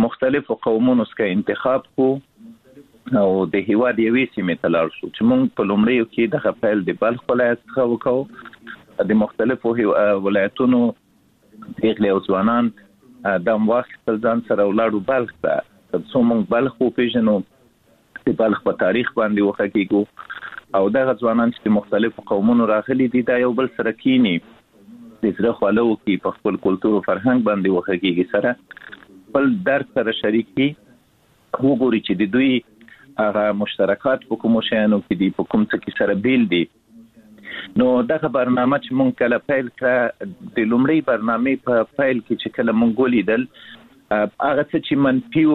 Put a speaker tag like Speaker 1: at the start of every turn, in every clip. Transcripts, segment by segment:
Speaker 1: مختلفو قومونو څخه انتخاب کو او د هیواد یوې سیمې ته لاړ شو چې موږ په لومړیو کې دغه پیل د بلخ ولایت څخه وکړو. د مختلفو ولایتونو پیغلې او ځوانان د واخیستل ځان سره ولاړو بلخ ته، تر څو موږ بلخ وپېژنو، د بلخ په تاریخ باندې وغږیږو او دغه ځوانان چې مختلفو قومونو راغلي دي دا یو بل سره کینی د زړه خواله وکړي، په خپل کلتور او فرهنګ باندې وغږیږي، سره خپل درد سره شریک کړي، وګوري چې د دوی هغه مشترکات په کومو شیانو کې دي، په کوم څه کې سره بیل دي. نو دغه برنامه چې مونږ کله پیل کړه، د لومړی برنامې په پیل کې چې کله مونږ ولیدل هغه څه چې منفي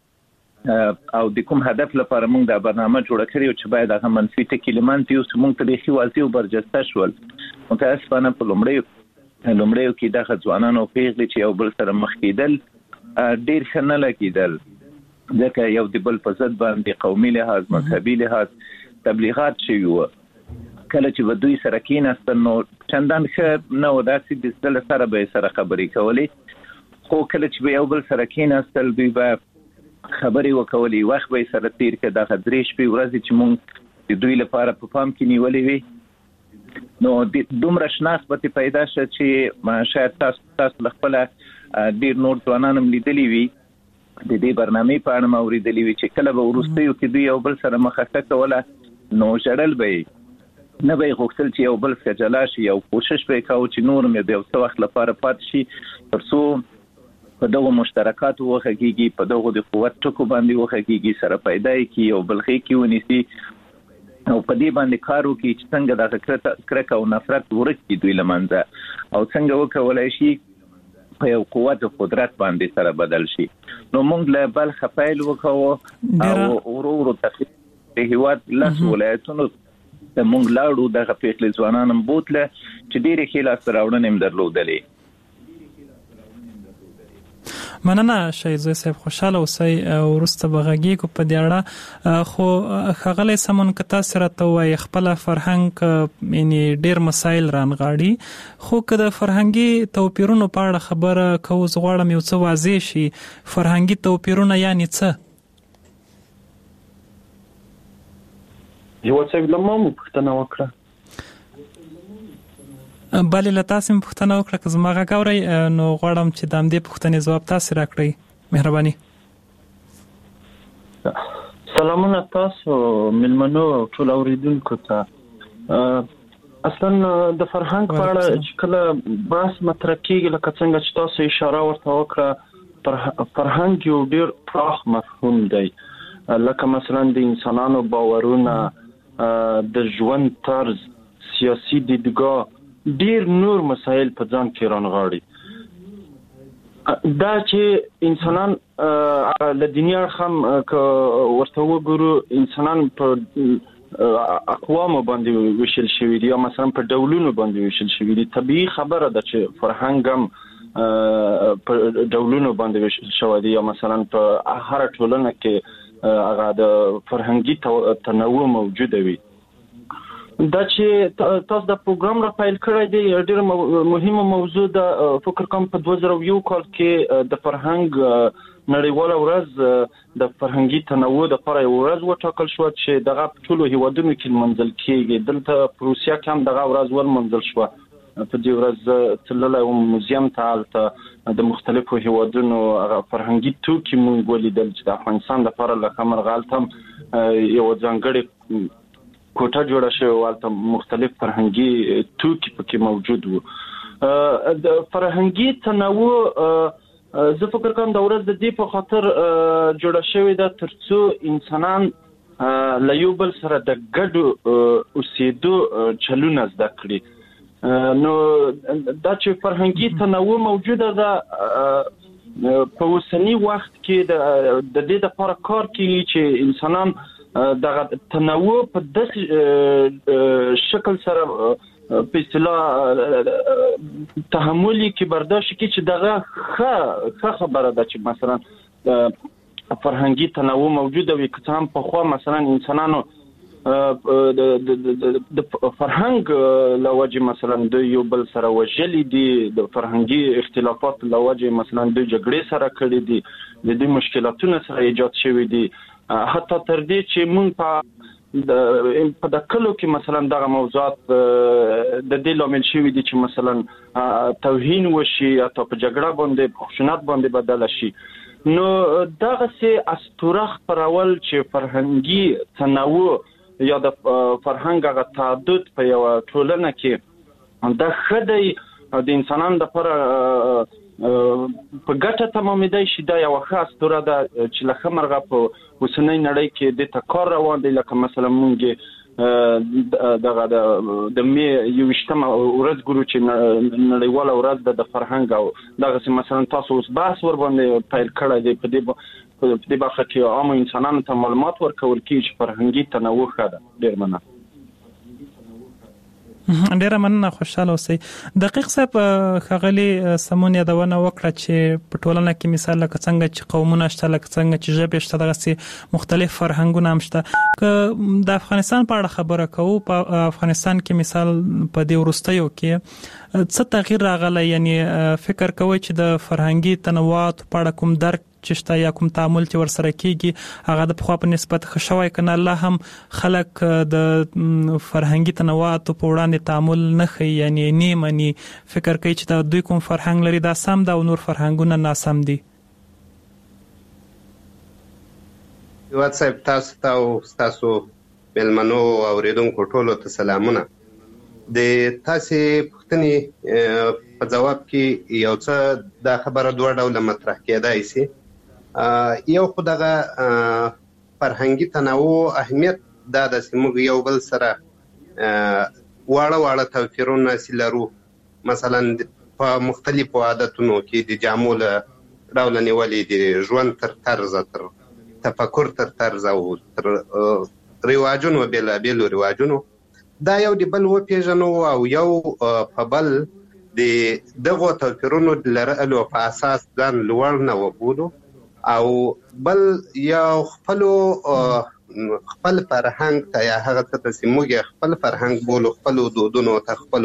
Speaker 1: و او د کوم هدف لپاره مونږ دا برنامه جوړه کړې و چې باید هغه منفي ټکي له منځه یوسو، مونږ تاریخي واضح او برجسته شول. متاسفانه په لومړیو کې دغه ځوانان او پیغلې چې یو بل سره مخ کېدل ډېر ښه نه لګېدل، ځکه یو د بل په ضد باندې قومي لحاظ، مذهبي لحاظ تبلیغات شوي وو. کله چې به دوی سره کېناستل نو چندان ښه نه و، داسې د زړه سره به یې سره خبرې کولې، خو کله چې به یو بل سره کېناستل دوی به خبرې وکولې، وخت به یې سره تېر کړه. دغه 3 شپې ورځې چې موږ د دوی لپاره په پام کې نیولې وي، نو دومره شناخت پیدا شو چې شاید تاسو له خپله ډېر نور ځوانان هم لیدلي وي، د دې برنامې په اړه اورېدلي وي چې کله به وروستیو کې دوی یو بل سره مخه کوله نو ژړل به یې، نه به یې غوښتل چې یو بل څخه جلا شي، یو کوشش به یې کاوه چې نور مې د یو څه وخت لپاره پاتې شي تر څو په دغو مشترکاتو وغږیږي، په دغو د قوت ټکو باندې وغږیږي، سره پیدا یې کړي، یو بل غېږ کې ونیسي او په دې باندې کار وکړي چې څنګه دغه کرکه او نفرت ورک کړي دوی له منځه، او څنګه وکولای شي په یو قوت او قدرت باندې سره بدل شي. نو موږ له بلخ پیل وکړو او ورو د هیواد لس ولایتونو ته موږ لاړو، دغه پیغلې ځوانان هم بوتله چې ډېرې ښې لاسته راوړنې هم درلودلې.
Speaker 2: مننه شایزوی صاحب، خوشاله اوسئ. وروسته به غږیږو په دې اړه، خو ښاغلی سمون که تاسو راته ووایئ خپل فرهنګ یعنې ډېر مسایل رانغاړي، خو که د فرهنګي توپیرونو په اړه خبره کوو، زه غواړم یو څه واضح شي. فرهنګي توپیرونه یعنې څه؟
Speaker 3: یو څه له ما پوښتنه وکړه.
Speaker 2: بلې له تاسې مې پوښتنه وکړه، که زما غږ اورئ نو غواړم چې د همدې پوښتنې ځواب تاسې راکړئ، مهرباني.
Speaker 3: سلامونه تاسو مېلمنو او ټول اورېدونکو ته. اصلا د فرهنګ په اړه چې کله بحث مطرح کېږي، لکه څنګه چې تاسو اشاره ورته وکړه، فرهنګ یو ډېر پراخ مفهوم دی، لکه مثلا د انسانانو باورونه، د ژوند طرز، سیاسي دیدګاه، ډیر نور مسایل په ځان کې رانغاړي. دا چې انسانان له دنیا هم که ورته وګورو، انسانان په اقوامو باندې ویشل شوي دي، یا مثلا په ډولونو باندې ویشل شوي دي. طبیعي خبره ده چې فرهنګ هم په ډولونو باندې ویشل شوی دی، یا مثلا په هر ټولنه کې هغه د فرهنګي تنوع موجوده وي. دا چې تاسو د پروګرام را پیل کړی دی ډېره مهمه موضوع ده. فکر کوم په 2001 کال کې د فرهنګ نړیواله ورځ د فرهنګي تنوع لپاره یو ورځ وټاکل شوه چې دغه په ټولو هیوادونو کې لمانځل کېږي. دلته په روسیه کې هم دغه ورځ ولمانځل شوه. په دې ورځ تللی وم موزیم ته، هلته د مختلفو هیوادونو فرهنګي توکي موږ ولیدل چې د افغانستان لپاره لکه مرغه هلته هم یوه ځانګړې کوټه جوړه شوې وه، هلته مختلف فرهنګي توکي پکې موجود وو. د فرهنګي تنوع زه فکر کوم د ورځ د دې په خاطر جوړه شوې ده تر څو انسانان له یو بل سره د ګډو اوسېدو چلونه زده کړي. نو دا چې فرهنګي تنوع موجوده ده، په اوسني وخت کې د دې لپاره کار کوي چې انسانان دغه تنوع په داسې شکل سره په اصطلاح تحمل کې برداشت کړي چې دغه ښه خبره ده چې مثلا فرهنګي تنوع موجوده وي. که څه هم پخوا مثلا انسانانو د فرهنګ لوجه مثلا د یو بل سره وجلي دي، د فرهنګي اختلافات لوجه مثلا د جګړې سره کړي دي، د دې مشکلاتونو سره ایجاد شوي دي، حتی تر دې چې مونږ په د کلو کې مثلا دغه موضوعات د دې لامل شوي دي چې مثلا توهین وشي یا په جګړه باندې په خشونت باندې بدل شي. نو دغه سي اسطوره خپرول چې فرهنګي تنوع یا د فرهنګ غو تعدد په یو ټولنه کې د خدای د انسانانو لپاره په ګټه تمامېدای شي. دا یو ښه اسطوره ده چې لکه مرغه په اوسنۍ نړۍ کې د تکار روان دی، لکه مثلا مونږ دغه د می 21 ورځ ګورو چې نړیواله ورځ د فرهنګ او دغه مثلا تاسو اوس بحث ور باندې پیل کړی دی په دې برخه کې عام انسانانو ته معلومات ورکول کیږي چې فرهنګي تنوع ده. ډیر مننه.
Speaker 2: ډیره مننه، خوشاله اوسئ. دقیق صاحب خغلی سمون یادونه وکړه چې په ټولنه کې مثال لکه څنګه چې قومونه شته، لکه څنګه چې ژبې شته، دغه سي مختلف فرهنګونه هم شته. که د افغانستان په اړه خبره کوو، په افغانستان کې مثال په دې وروستیو کې څه تغییر راغلی؟ یعنی فکر کوئ چې د فرهنګي تنوعات په اړه کوم درک چې شته یا کوم تعامل چې ورسره کیږي هغه د پخوا په نسبت ښه شوی کنه لا هم خلک د فرهنګي تنوعات په وړاندې تعامل نه کوي، یعنی نیمه فکر کوي چې دا دوی کوم فرهنګ لري دا سم ده او نور فرهنګونه ناسم دي؟
Speaker 4: یوات صاحب تاسو ملمنو اوریدونکو ټولو ته سلامونه. د تاسې پوښتنې په جواب کې یو څه دا خبره دوه ډوله مطرح کېدای شي. یو خو دغه فرهنګي تنوع اهمیت دا ده چې موږ یو بل سره واړه توپیرونه لرو، مثلا په مختلفو عادتونو کې د جامو له ډوله نیولې د ژوند تر طرز، تر تفکر تر طرز او تر رواجونو، بېلابېلو رواجونو، دا یو د بل وپېژنو او یو په بل د دغو توپیرونو لرلو په اساس ځان لوړ نه وبولو، او بل یو خپل فرهنګ ته یا هغه څه ته چې موږ خپل فرهنګ بولو، خپل دودونو ته، خپل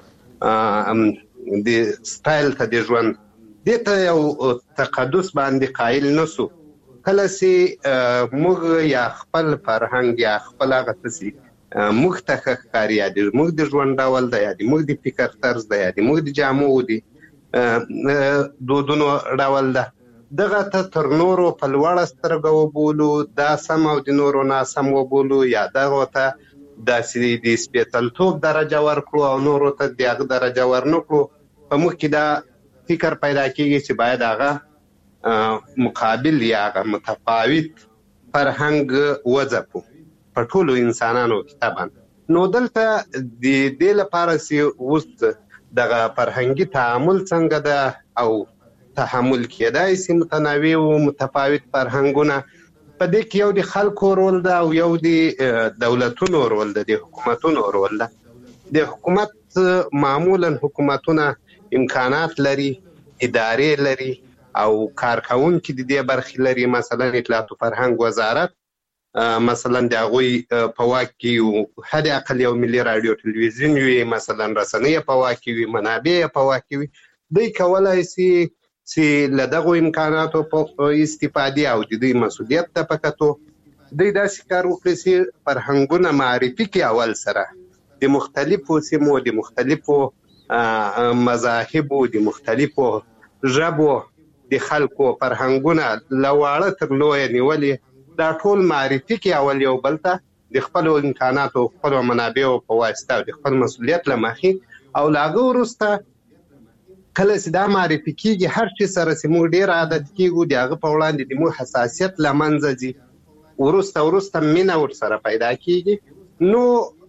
Speaker 4: د سټایل ته د ژوند دې ته یو تقدس باندې قایل نسو. کله چې موږ یا خپل فرهنګ یا خپل هغه څه موږ ته ښکاري، یا د موږ د ژوند ډول ده، یا د موږ د فکر طرز ده، یا د موږ د جامو د دودونو ډول ده، دغه ته تر نورو په لوړه سترګه وبولو، دا سم او د نورو ناسم وبولو، یا دغه ته داسې د سپېڅلتوب درجه ورکړو او نورو ته د هغه درجه ورنکړو. په موږ کې دا فکر پیدا کېږي چې باید هغه مقابل یا هغه متفاوت فرهنګ وځپو په ټولو انسانانو کې طبعا. نو دلته د دې لپاره چې اوس دغه فرهنګي تعامل څنګه ده او تحمل کېدای شي متنوع او متفاوت فرهنګونه، په دې کې یو د خلکو رول ده او یو د دولتونو رول ده، د حکومتونو رول ده. د حکومت معمولا حکومتونه امکانات لري، ادارې لري او کارکونکي د دې برخې لري، مثلا اطلاعات او فرهنګ وزارت مثلا د هغوی په واک کې حد اقل یو ملي راډیو ټلویزیون وي، مثلا رسنۍ په واک کې وي، منابع په واک کې وي. دوی کولی شي چې له دغو امکاناتو په استفادې او د دوی مسؤلیت ته په کتو دوی داسې کار وکړي چې فرهنګونه معرفي کړي اول سره د مختلفو سیمو، د مختلفو مذاهبو، د مختلفو ژبو د خلکو فرهنګونه له واړه تر لویه نیولې دا ټول معرفي کړي اول یو بل ته د خپلو امکاناتو، خپلو منابعو په واسطه او د خپل مسؤلیت له مخې، او له هغه وروسته کله چې دا معرفي کېږي هر شي سره چې موږ ډېر عادت کېږو، د هغه په وړاندې د موږ حساسیت له منځه ځي، وروسته مینه ورسره پیدا کېږي. نو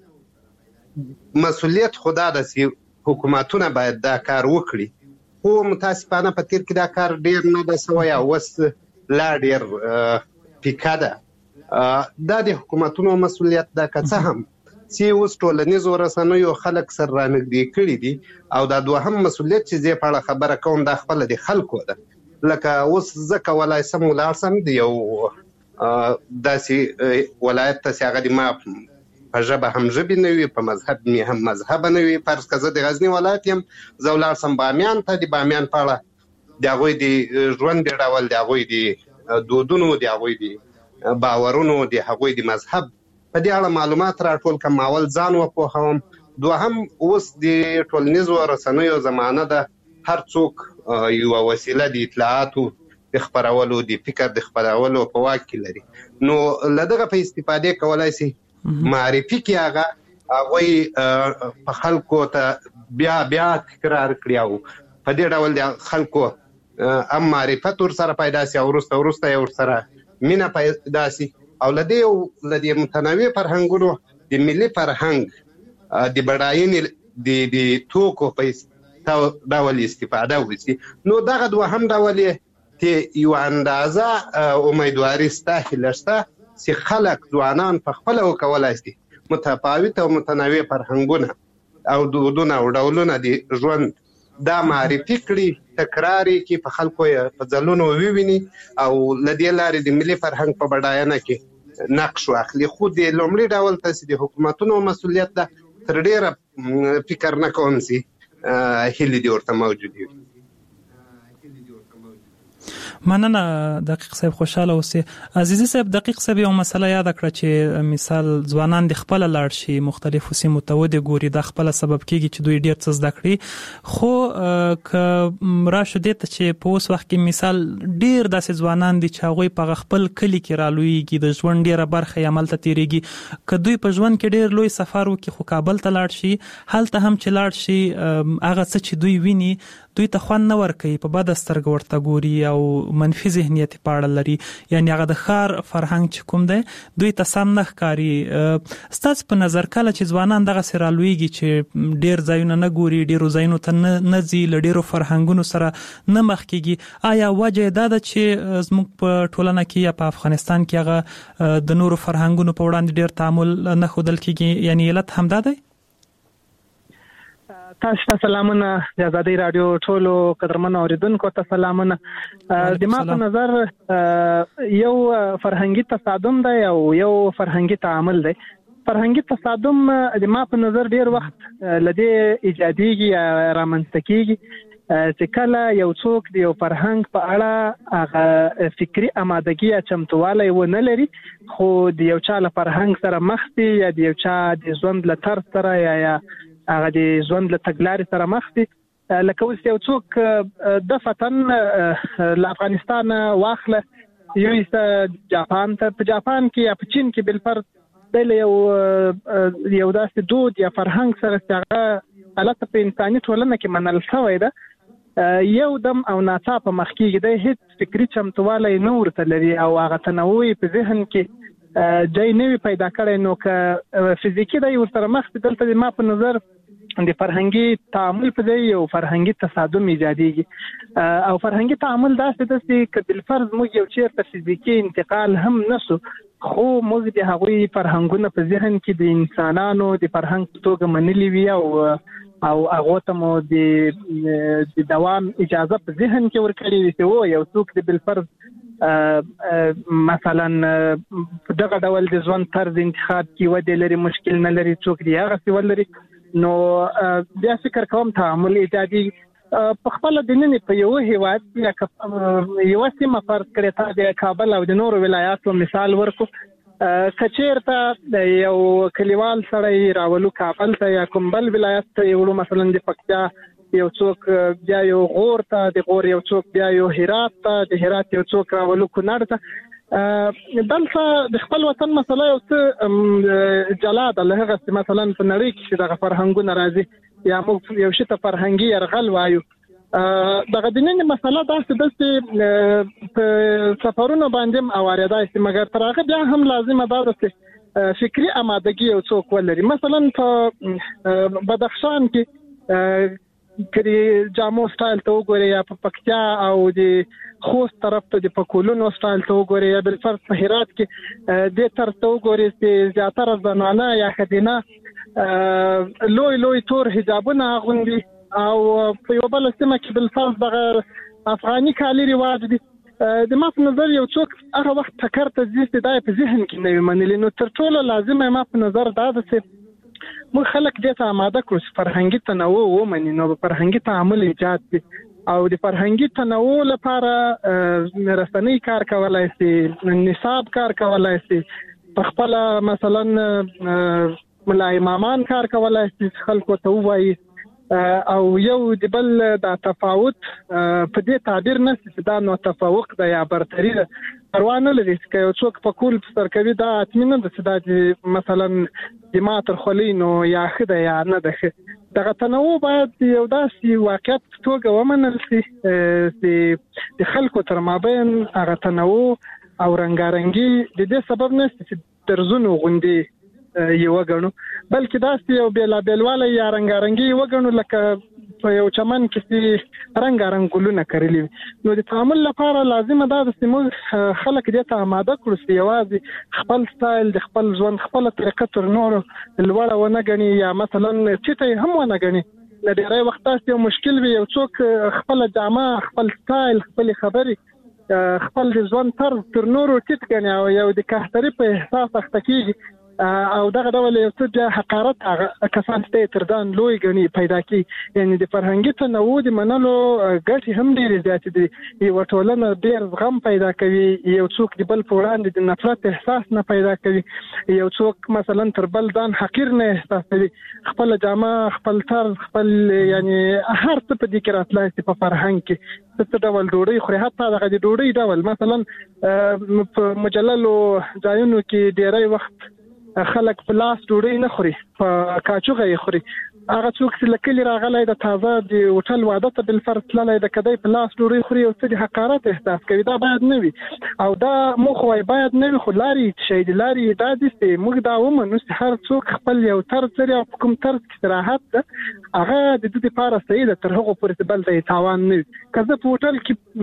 Speaker 4: مسؤلیت خو دا ده چې حکومتونه باید دا کار وکړي، خو متاسفانه په تیر کې دا کار ډېر نه ده سوی او اوس لا ډېر پیکه ده. دا د حکومتونو مسؤلیت ده، که څه هم چې اوس ټولنیزو رسنیو خلک سره رانږدې کړي دي، او دا دوهم مسؤلیت چې زه په اړه خبره کوم دا خپله د خلکو ده. لکه اوس زه کولی سم ولاړ سم د یو داسې ولایت ته چې هغه د ما په ژبه هم ژبې نه وي، په مذهب مې هم مذهب نه وي. فرض که زه د غزني ولایت یم، زه ولاړ سم بامیان ته، د بامیان په اړه د هغوی د ژوند ډول، د هغوی د دودونو، د هغوی د باورونو، د هغوی د مذهب په دې اړه معلومات راټول کړم. اول ځان وپوهوم، دوهم اوس د ټولنیزو رسنیو زمانه ده، هر څوک یوه وسیله د اطلاعاتو د خپرولو، د فکر د خپرولو په واک کې لري. نو له دغه په استفادې کولی شي معرفي کې هغوی په خلکو ته بیا تکرار کړي او په دې ډول د خلکو هم معرفت ورسره پیدا شي او وروسته یې ورسره مینه پیدا شي. او له دې متنوع فرهنګونو د ملي فرهنګ د بډاینې د توکو په ډول استفاده وشي. نو دغه دوهم ډول یې چې یوه اندازه امیدواري شته، هیله شته چې خلک ځوانان په خپله وکولی شي متفاوت او متنوع فرهنګونه او دودونه او ډولونه د ژوند دا معرفي کړي، تکرار یې کړي، په خلکو یې په ځلونو وویني او له دې لارې د ملي فرهنګ په بډاینه کې نقش واخلي. خو د لومړي ډول ته چې د حکومتونو مسؤلیت ده، تر ډېره فکر نه کوم چې هیلې دې ورته موجودې وي.
Speaker 2: مننه دقیق صاحب، خوشاله اوسئ. عزیزي صاحب، دقیق صاحب یو مسله یاد کړه چې مثال ځوانان د خپل لاړ شي مختلفو سیمو ته ودې ګوري، دا خپل سبب کیږي چې دوی ډیر څه زده کړي. خو که راشو دې ته چې په اوس وخت کې مثال ډیر داسې ځوانان دي چې هغوی په خپل کلی کې رالویږي، د ژوند ډیره برخه یې عمل ته تیریږي. که دوی په ژوند کې ډیر لوی سفر وکړي خو کابل ته لاړ شي، هلته هم چې لاړ شي هغه څه چې دوی ویني دوی ته خوند نه ورکوي، په بده سترګه ورته ګوري او منفي ذهنیت په اړه لري. یعنی هغه د ښار فرهنګ چې کوم دی دوی ته سم نه ښکاري. ستاسو په نظر کله چې ځوانان دغسې رالویږي چې ډیر ځایونه نه ګوري، ډیرو ځایونو ته نه ځي، له ډیرو فرهنګونو سره نه مخ کېږي، آیا وجه یې دا ده چې زموږ په ټولنه کې یا په افغانستان کې هغه د نورو فرهنګونو په وړاندې ډیر تعامل نه ښودل کېږي؟ یعنی علت همدا دی؟
Speaker 5: تاسو ته سلامونه، د آزادۍ رادیو ټولو قدرمنو اوریدونکو ته سلامونه. د ما په نظر یو فرهنګي تصادم دی او یو فرهنګي تعامل دی. فرهنګي تصادم د ما په نظر ډیر وخت لدې ایجادیږي یا رامنځته کیږي چې کله یو څوک د یو فرهنګ په اړه هغه فکري آمادګي یا چمتووالی ونه لري، خو د یو چا له فرهنګ سره مخ دي یا د یو چا د ژوند له طرز سره یا هغه د ژوند له تګلارې سره مخ دي. لکه اوس یو څوک دفتن له افغانستان واخله یوسته جاپان ته، په جاپان کې یا په چین کې بالفرض دی له یو داسې دود یا فرهنګ سره چې هغه حالت په انساني ټولنه کې منل شوی ده، یو دم او ناڅاپه مخ کېږي، دی هېڅ فکري چمتووالی نه ورته لري او هغه تنوع په ذهن کې ځای نه وي پیدا کړی. نو که فزیکي دی ورسره مخ دي، دلته د ما په نظر د فرهنګي تعامل په ځای یو فرهنګي تصادم ایجادېږي. او فرهنګي تعامل داسې ده چې که بالفرض موږ یو چېرته فزیکي انتقال هم نشو، خو موږ د هغوی فرهنګونه په ذهن کې د انسانانو د فرهنګ په توګه منلي وي او هغو ته مو د دوام اجازه په ذهن کې ورکړې وي چې یو څوک د بالفرض مثلا دغه ډول د ژوند طرز انتخاب کې ودې لري، مشکل نه لري، څوک دی هغسې ولري. نو بیا فکر کوم تعامل ایجادي په خپله د ننې په یوه هیواد یا یوه سیمه فرض کړې، تا د کابل او د نورو ولایاتو مثال ورکو، که چېرته یو کلیوال سړی راولو کابل ته یا کوم بل ولایت ته یې وړو، مثلا د پکتیا یو څوک بیا یو غور ته، د غور یو څوک بیا یو هرات ته، د هرات یو څوک راولو کونړ ته، دلته د خپل وطن مسله یو څه جلا ده له هغه چې مثلا په نړۍ کې چې دغه فرهنګونه راځي یا موږ یو شي ته فرهنګي یرغل وایو. دغه د نن مسله داسې ده چې په سفرونو باندې هم اوارېدای شي، مګر تر هغه بیا هم لازمه ده چې فکري آمادګي یو څوک ولري. مثلا په بدخشان کې کړي جامو سټایل ته وګورئ، یا په پکتیا او د خوست طرف ته د پکولونو سټایل ته وګورئ، یا بالفرض په هرات کې دې طرز ته وګورئ چې زیاتره زنانه یا ښځینه لوی تور حجابونه اغوندي، او په یو بل سیمه کې بالفرض دغه افغاني کالي رواج دي. د ما په نظر یو څوک هغه وخت ټکر ته ځي چې دا په ذهن کې نه وي منلي، نو تر ټولو لازمه ما په نظر دا ده چې موږ خلک دې ته آماده کړو چې فرهنګي تنوع ومني، نو فرهنګي تعامل ایجاد کړي او د فرهنګي تنوع لپاره رسنۍ کار کولای شي، نصاب کار کولای شي، په خپل مثلا ملا امامان کار کولای شي خلکو ته وایي او یو د بل د تفاوت په دې تعبیر نه چې دا نو تفوق ده یا برتري ده پروا نه لري چې یو څوک په کول سر کوي دا اطمینان ده چې دا مثلا د ماتر خلینو یا خده یا نه ده. دغه تنوع باید یو داسې واقعیت توګه ومنل شي چې د خلکو تر مابین هغه تنوع او رنګارنګي د دې سبب نه چې درزونو غوندي یو وګڼو، بلکې داسې یو بیلابیلواله یا رنګارنګي وګڼو لکه په یو چمن کې چې رنګارنګ ګلونه کرلي. نو د تعامل لپاره لازمه ده چې موږ خلک دې ته آماده کړو چې یوازې خپل سټایل د خپل ژوند خپل طریقه تر نورو لوړه ونه ګڼي یا مثلا چیته هم ونه ګڼي. د ډېری وخت تاسو یو مشکل وي یو څوک خپل جامه خپل سټایل خپل خبرې خپل د ژوند طرز تر نورو ټیټ ګڼي او یو د کهتري په احساس اخته کېږي او دغه ډول یو څه حقارت هغه کسان ته تر ځان لوی غني پیدا کی. یعنی د فرهنګي تنوع د منلو ګټې هم ډېرې زیاتې دي. یو ټولنه ډېر زغم پیدا کوي، یو څوک د بل په وړاندې د نفرت احساس نه پیدا کوي، یو څوک مثلا تر بل ځان حقیر نه احساسوي، خپل جامه خپل طرز خپل یعنی هر څه په دې کې راتلای شي په فرهنګ کې څه ډول ډوډۍ خوري، حتی دغه د ډوډۍ ډول مثلا په مجللو ځایونو کې ډېری وخت خلک په لاس ډوډۍ نه خوري، په کاچوغه یې خوري. هغه څوک چې لکلی راغلی د تازه د هوټل واده ته بالفرض تللی د کدی په لاس ډوډۍ خوري او څه د حقارت احساس کوي، دا باید نه وي او دا موږ وایي باید نه وي، خو لارې شي د لارې دا دي چې موږ دا ومنو چې هر څوک خپل یو طرز لري او په کوم طرز کې راحت ده هغه د دې لپاره صحیح ده، تر هغو پورې بل ته تاوان نه وي. که زه په هوټل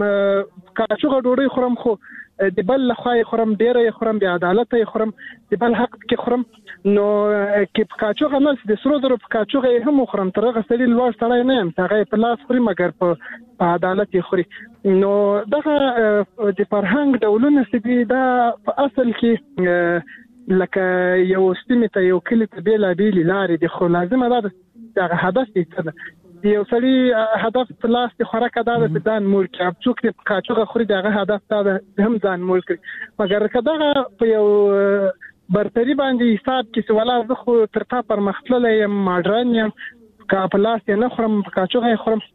Speaker 5: کې کاچوغه ډوډۍ خورم خو د بل لخوا یې خورم، ډېره یې خورم، بې عدالته یې خورم، د بل حق کې خورم، نو کې په کاچوغه نه د سرو زرو په کاچوغه یې هم وخورم، تر هغه سړي لوړ سړی نه یم چې هغه یې په لاس خوري مګر په عدالت یې خوري. نو دغه د فرهنګ ډولونه چې دي دا په اصل کې لکه یو سیمې ته یو کلي ته بېلابېلې لارې دي، خو لازمه ده چې هغه هدف یې څه ده. یو سړي هدف په لاس د خوراک دا د ځان مول کې څوک د کاچوغه خوري دغه هدف دا هم ځان مول کړي، مګر کداغه په یو برتری باندې حساب کې ولا زه خو تر تا پر مختلل یم ماډرن یم کا په لاس نه خورم په کاچوغه خورم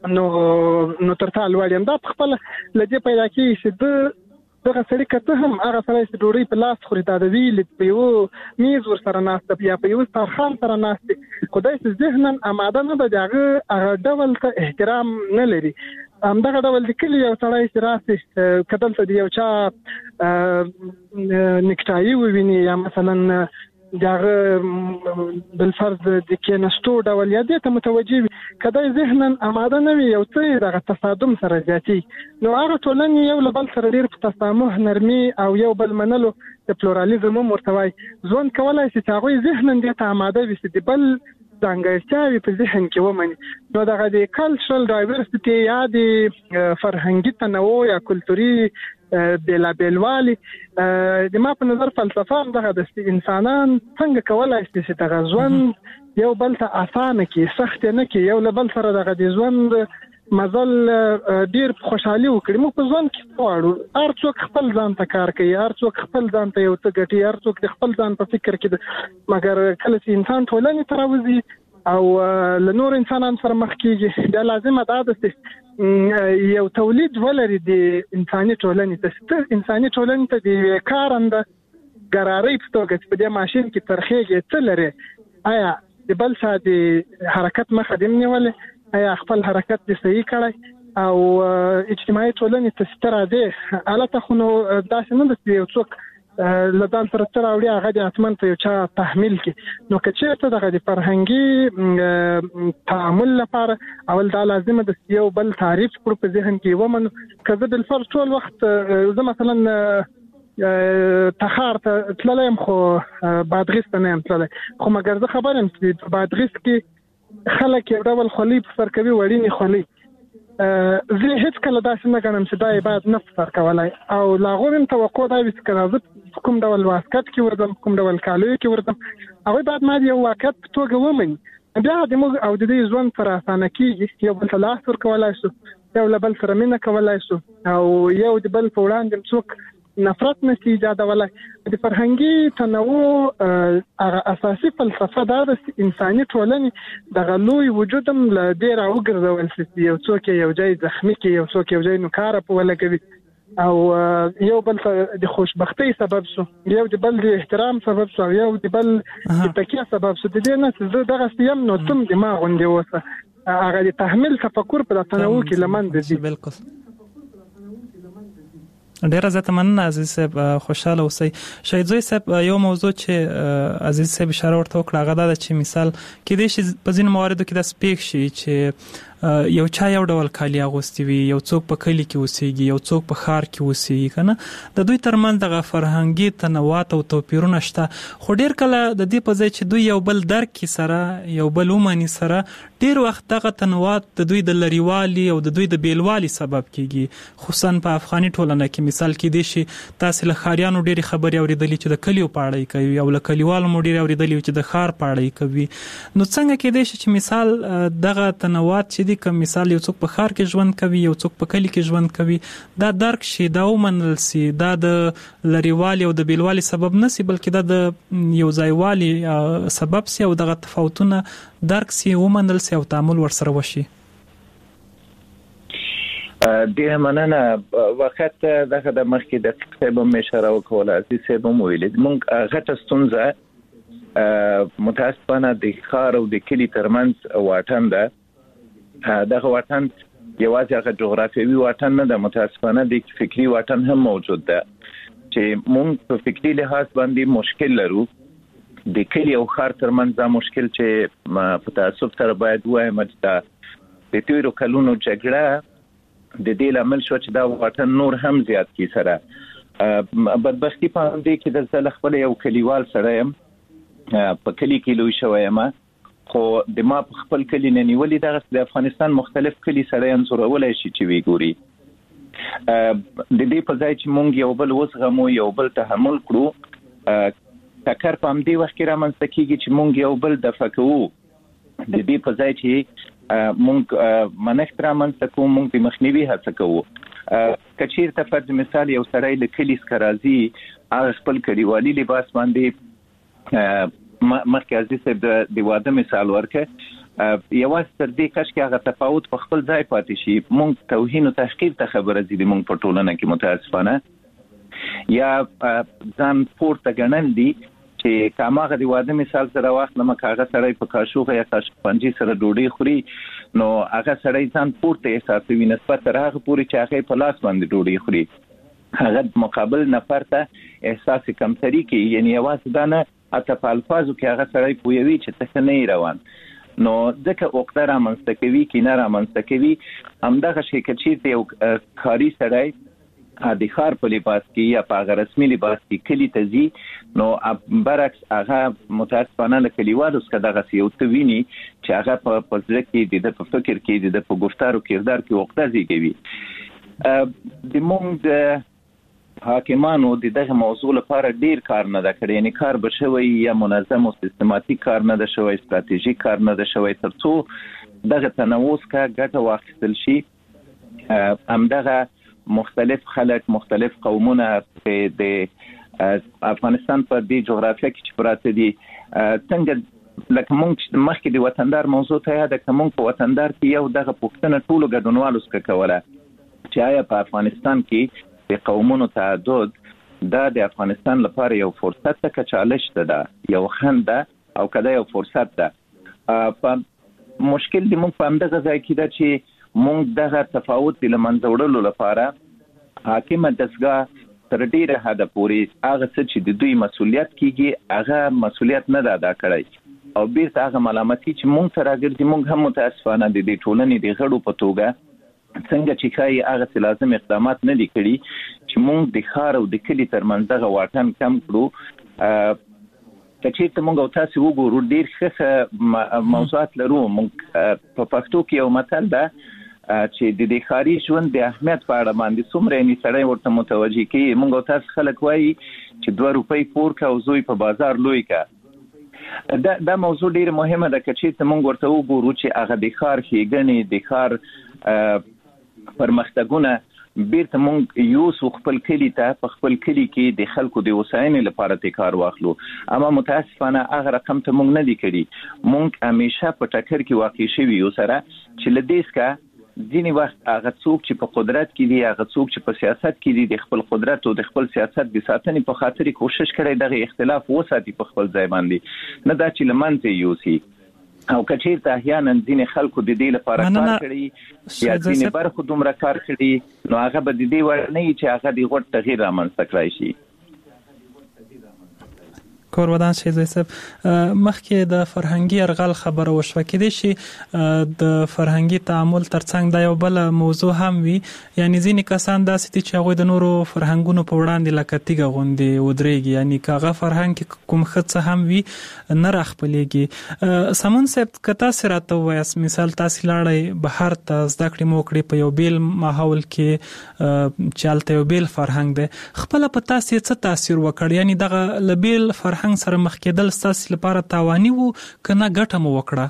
Speaker 5: نو تر تا لوړ یم. دا خپل لږه پیدا کیږي چې دغه سړي کته هم هغه سره چې ډوډۍ په لاس خوري دا د ویل په یو میز ور سره ناست یا په یو سترخوان سره ناست، خدای چې ذهناً آماده نه ده هغه ډول ته احترام نه لري. همدغه ډول د کلي یو سړی چې راسي کدل ته یو چا نکټایي وویني یا مثلا دغه بالفرض د کېنستو ډول یا دې ته متوجه وي، کدی ذهناً آماده نه وي یو څه دغه تصادم سره زیاتی، نو هغه ټولنې یو له بل سره ډېر په تسامح نرمي او یو بل منلو د پلورالېزم هم ورته وایي ژوند کولای شي چې هغوی ذهناً دې ته آماده وي چې د بل ځانګړتیاوې په ذهن کې ومني. نو دغه د کلچرل ډایورسټي یا د فرهنګي تنوع یا کلتوري بیلابیلوالی د ما په نظر فلسفه هم دغه د انسانان څنګه کولای شي چې دغه ژوند یو بل ته اسانه کړي، سخت نه کړي، یو له بل سره دغه د ژوند مزل ډیر خوشحالي وکړي. موږ په ژوند کې غواړو هر څوک خپل ځان ته کار کوي، هر څوک خپل ځان ته یو څه ګټي، هر څوک د خپل ځان په فکر کې ده، مګر کله چې انسان ټولنې ته راوځي او له نور انسانانو سره مخ کېږي دا لازمه ده چې یو تولید ولري د انساني ټولنې ته، انساني ټولنې ته د کارنده ګرارۍ په توګه چې په دې ماشین کې ترخېږي څه لري، آیا د بل چا د حرکت مخه دې نیولې، آیا خپل حرکت دې صحیح کړی او اجتماعي ټولنې ته ستر دی البته خو نو داسې نه ده چې یو څوک لدان سره تر اوړي هغه د اتمن په یو چا تحمیل کې. نو که چېرته دغه د فرهنګي تعامل لپاره اول دا لازمه ده یو بل تعریف کړو په ذهن کې ومنو. که زه بالفرض ټول وخت زه مثلا تخار ته تللی یم خو بادغیس ته نه یم تللی، خو مګر زه خبر یم چې په بادغیس کې خلک یو ډول خولۍ په سر کوي، وړینې خولۍ، زه هیڅ کله داسې نه ګڼم چې دا باید نه فسر کولای او لا غوښم توقع دا وي چې راځي کوم ډول واسکټ کې ورځم کوم ډول کالو کې ورځم هغه بعد ما یو واقعیت په توګه ومني بیا د موږ او د دې ژوند پر اسانه کېږي یو بل ته لاس ورکولای شو یو له بل سره مینه کولای شو او یو د بل په وړاندې څوک نفرت نشي ایجادولای د فرهنګي تنوع هغه اساسي فلسفه دا د انساني ټولنې د غلوی وجودم له ډیر اوګرځول شي یو څوک یو ځای زخمی کې یو څوک یو ځای نوکاره په ولګوي او یو بل د خوشبختی سبب شو یو د بل د احترام سبب شو یو د بل د تکیه سبب شو د دې نه زه دغه سیم نو تم دماغ غونډه وسه هغه د تحمل تفکر په تنوع کې لمنځه دي
Speaker 2: بالکل ډیره زیاته مننه عزیز صاحب خوشاله اوسئ شهید زوی صاحب یو موضوع چې عزیز صاحب اشاره ورته وکړه هغه دا چې مثال کې د شي په ځینو مواردو کې د سپیک شي چې یو چا یو ډول کالی اغوستي وي یو څوک په کلی کې اوسېږي یو څوک په ښار کې اوسېږي کنه د دوی ترمنځ د فرهنګي تنوعات او توپیرونه شته خو ډیر کله د دې په ځای چې دوی یو بل درک کې سره یو بل ومني سره ډیر وخت دغه تنوعات د دوی د لریوالي او د دوی د بیلوالي سبب کیږي خصوصا په افغاني ټولنه کې مثال کې دي چې تاسو له خاریانو ډیره خبري اوریدلې چې د کلیو په اړه کوي او له کلیوالو مو ډیره اوریدلې چې د خار په اړه کوي نو څنګه کې دي چې مثال دغه تنوعات چې کوم مثال یو څوک په خار کې ژوند کوي یو څوک په کلی کې ژوند کوي دا درک شي دا ومنل سي دا د لریوالي او د بیلوالي سبب نه سي بلکې دا د یو ځایوالي سبب سي او دغه تفاوتونه درک سي ومنل سي او تعامل ورسره وشي
Speaker 1: ډیره مننه وخت دغه د مخکې د کتاب مشره وکوله چې سبب مو ویل مونږ غټه ستونزه متاسفانه د خار او د کلی ترمنځ واټن ده دغه واټن یوازې هغه جغرافیوي واټن نه ده متاسفانه د فکری واټن هم موجود ده چې مونږ په فکری لحاظ باندې مشکل لرو د کلی او خار ترمنځ دا مشکل چې په تاسف سره باید وایم چې د تیرو کلونو جګړه د دې لامل شو چې دا واټن نور هم زیات کی سره بدبختی په دې کې د زل خپل یو کلیوال سره يم په کلی کې لوي شوم خو د ما په خپل کلی نه نیولې د افغانستان مختلف کلی سره انځورولای شي چې وی ګوري د دې په ځای چې مونږ یو بل وسغمو یو بل تحمل کړو تکر په دې وخت کې رامنځته کیږي چې مونږ یو بل دفع کوو د دې په ځای چې مونږ منښت رامنځته کوو مونږ د مخنیوي هڅه کوو کچیر ته فرض مثال یو سړی له کلی څخه راځي هغه خپل کلیوالي لباس باندې مخکې عزیز صاحب د واده مثال ورکه یوازې تر دې کش کې هغه تفاوت په خپل ځای پاتې شي مونږ توهین او تحقیر ته خبره دي مونږ په ټولنه کې متاسفانه یا ځان پورته ګڼل دي چې کاماغه د واده مثال سره واخلم کاغه سره په کاشوغه یا کاشپنجي سره ډوډۍ خوري نو هغه سره ځان پورته احساسوي نسبت تر هغه پورې چې هغه په لاس باندې ډوډۍ خوري هغه مقابل نفر ته احساس کمتري کوي یعنی یوازې دا نه اته په الفاظو کې هغه سره پویوي چې څه نه روان نو ځکه وقته را منځته کوي کې نه را منځته کوي همدغه شي چې یو کاری سره د خار په لباس کې یا په رسمي لباس کې کلی تزي نو برعکس هغه متاسفانه له کلیوالو څخه دغه یو تویني چې هغه په ځل کې د فکر کې د په گفتار او کردار کې وقته زیږوي د مونږ حاکمانو دغه موضوع لپاره ډیر کار نه کړی یعنی کار بشوي یا منظم او سیستماتیک کار نه شوی استراتیژیک کار نه شوی ترڅو دغه تنوع څخه ګټه واخیستل شي همدغه مختلف خلک مختلف قومونه د افغانستان په دې جغرافیه کې چې پراته دي څنګه لکه مونږ مخکې د وطندار موضوع ته یاد کوم په وطندار کې یو دغه پوښتنه ټولو ګډونوالو څخه کوله چې آیا په افغانستان کې د قومونو تعدد دا د افغانستان لپاره یو فرصت ته چالش ده یو خنده او کله یو فرصت ده په مشکل د مونږ په همدغه ځای کې ده چې مونږ دغه تفاوت د لمنځه وړلو لپاره حاکمه دستګاه تر ډیره حده پورې هغه څه چې د دوی مسؤلیت کیږي هغه مسؤلیت نه ادا کړی او بیرته هغه ملامتي چې مونږ سره راګرځي مونږ هم متاسفانه د دې ټولنې د غړو په توګه څنګه چې کای هغه لازم اقدامات نه لیکلي چې مونږ د خار او د کلی ترمنځ دغه واټن کم کړو چې ته مونږ او تاسو وګورو ډیر ښه موضوعات لرو مونږ په پښتو کې یو متل ده چې د ښاري ژوند د اهمیت په اړه باندې څومره یې سړی ورته متوجه کوي. موږ تاسو خلک وایي چې 2 روپۍ پور کا او زوی په بازار لوی کا. دا موضوع ډیره مهمه ده چې موږ ورته وګورو چې هغه د ښار ښېګڼې د ښار پرمختګونه بیرته موږ یو خپل کلی ته په خپل کلی کې د خلکو د وسایلو لپاره د کار واخلو. اما متاسفانه هغه رقم ته موږ نه دی کړی. موږ همیشه په ټکر کې واقع شوي یو سره چې لدیسکا ځینې وخت هغه څوک چې په قدرت کې دي، هغه څوک چې په سیاست کې دي، د خپل قدرت او د خپل سیاست د ساتنې په خاطر کوشش کړي دغه اختلاف وساتي په خپل ځای باندې، نه دا چې لمنځه یوسي. او کچیرته احیانا ځینې خلکو د دې لپاره کار کړي یا ځینې برخو دومره کار کړي، نو هغه به د دې وړ نه وي چې هغه د غوړ تغییر رامنځته کړی شي.
Speaker 2: کور ودان شي زوی صاحب، مخکې د فرهنګي ارغال خبره وشوه، کېدای شي د فرهنګي تعامل ترڅنګ دا یو بل موضوع هم وي، یعنی ځینې کسان داسې دي چې هغوی د نورو فرهنګونو په وړاندې لکه تیږه غوندې ودرېږي، یعنی که هغه فرهنګ کې کوم ښه څه هم وي نه راخپلېږي. سمون صاحب که تاسې راته ووایاست، مثال تاسې لاړئ بهر ته زده کړې مو وکړې په یو بیل ماحول کې چې هلته یو بیل فرهنګ دی، خپله په تاسې څه تاثیر وکړ؟ یعنی دغه له بیل فرهنګ سره مخ کېدل ستاسو لپاره تاواني وو که نه ګټه مو وکړه؟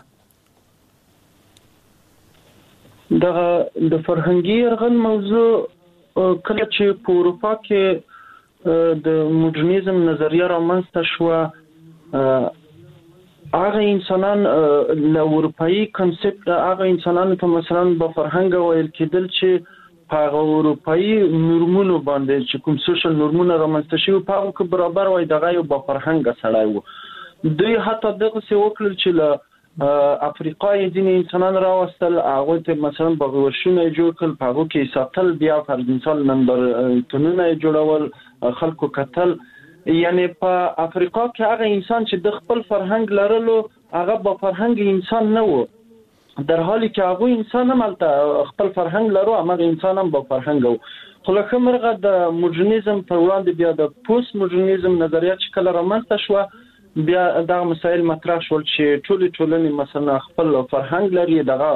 Speaker 3: د فرهنګي ارغل موضوع کله چې په اروپا کې د موډرنیزم نظریه رامنځته شوه، هغه انسانان له اروپایي کنسپټ هغه انسانانو ته مثلا به فرهنګ ویل کېدل چې په هغه اروپایي نورمونو باندې چې کوم سوشل نورمونه رامنځته شوي په هغو کې برابر وای، دغه یو با فرهنګه سړی و. دوی حتی دغسې وکړل چې له افریقا یې ځینې انسانان راوستل، هغوی ته مثلا بغوشونه یې جوړ کړل، په هغو کې ساتل، بیا فرض مثال نندارتونونه یې جوړول، خلکو کتل. یعنی په افریقا کې هغه انسان چې د خپل فرهنګ لرلو هغه با فرهنګ انسان نه و، در حالی که هغوی انسان هم هلته خپل فرهنګ لرو، همغه انسان هم با فرهنګ و. خو له ښه مرغه د موډرنیزم پر وړاندې بیا د پوست موډرنیزم نظریه چې کله رامنځته شوه، بیا دغه مسایل مطرح شول چې ټولې ټولنې مثلا خپل فرهنګ لري، دغه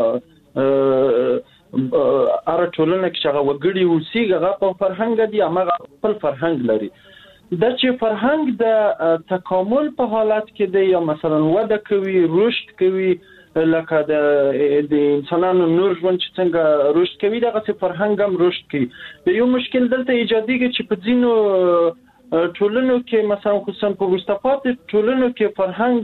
Speaker 3: هره ټولنه کې چې هغه وګړي اوسېږي هغه په فرهنګ دي، همغه خپل فرهنګ لري. دا چې فرهنګ د تکامل په حالت کې دی یا مثلا وده کوي، رشد کوي، لکه د انسانانو نور ژوند چې څنګه رشد کوي دغسې فرهنګ هم رشد کوي. یو مشکل دلته ایجادېږي چې په ځینو ټولنو کې مثلا خصوصا په وروسته پاتې ټولنو کې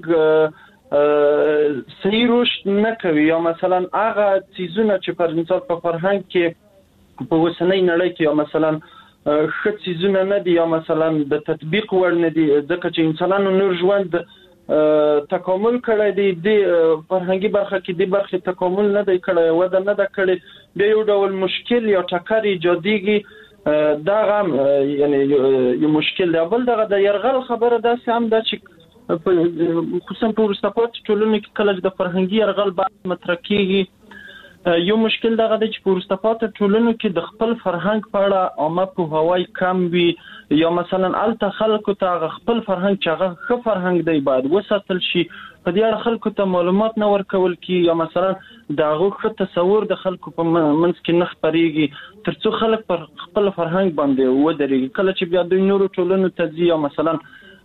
Speaker 3: فرهنګ صحیح رشد نه کوي، یا مثلا هغه څیزونه چې پر مثال په فرهنګ کې په اوسنۍ نړۍ کې یا مثلا ښه څیزونه نه دي یا مثلا د تطبیق وړ نه دي، ځکه چې انسانانو نور ژوند تکامل کړی دی، د فرهنګي برخه کې د برخې تکامل نه دی کړی، وده نه ده کړې، بیا یو ډول مشکل یا ټکر ایجادېږي. دغه هم یعنی یو مشکل دی. بل دغه د یرغل خبره داسې هم ده چې خصوصا په وروسته پاتې ټولنو کې کله چې د فرهنګي یرغل بحث مطرح کېږي، یو مشکل دغه دی چې په وروسته پاتې ټولنو کې د خپل فرهنګ په اړه عامه پوهاوی کم وي، یا مثلا هلته خلکو ته هغه خپل فرهنګ چې هغه ښه فرهنګ دی باید وساتل شي، په دې اړه خلکو ته معلومات نه ورکول کېږي، یا مثلا د هغو ښه تصور د خلکو په منځ کې نه خپرېږي تر څو خلک پر خپل فرهنګ باندې ودرېږي. کله چې بیا دوی نورو ټولنو ته ځي یا مثلا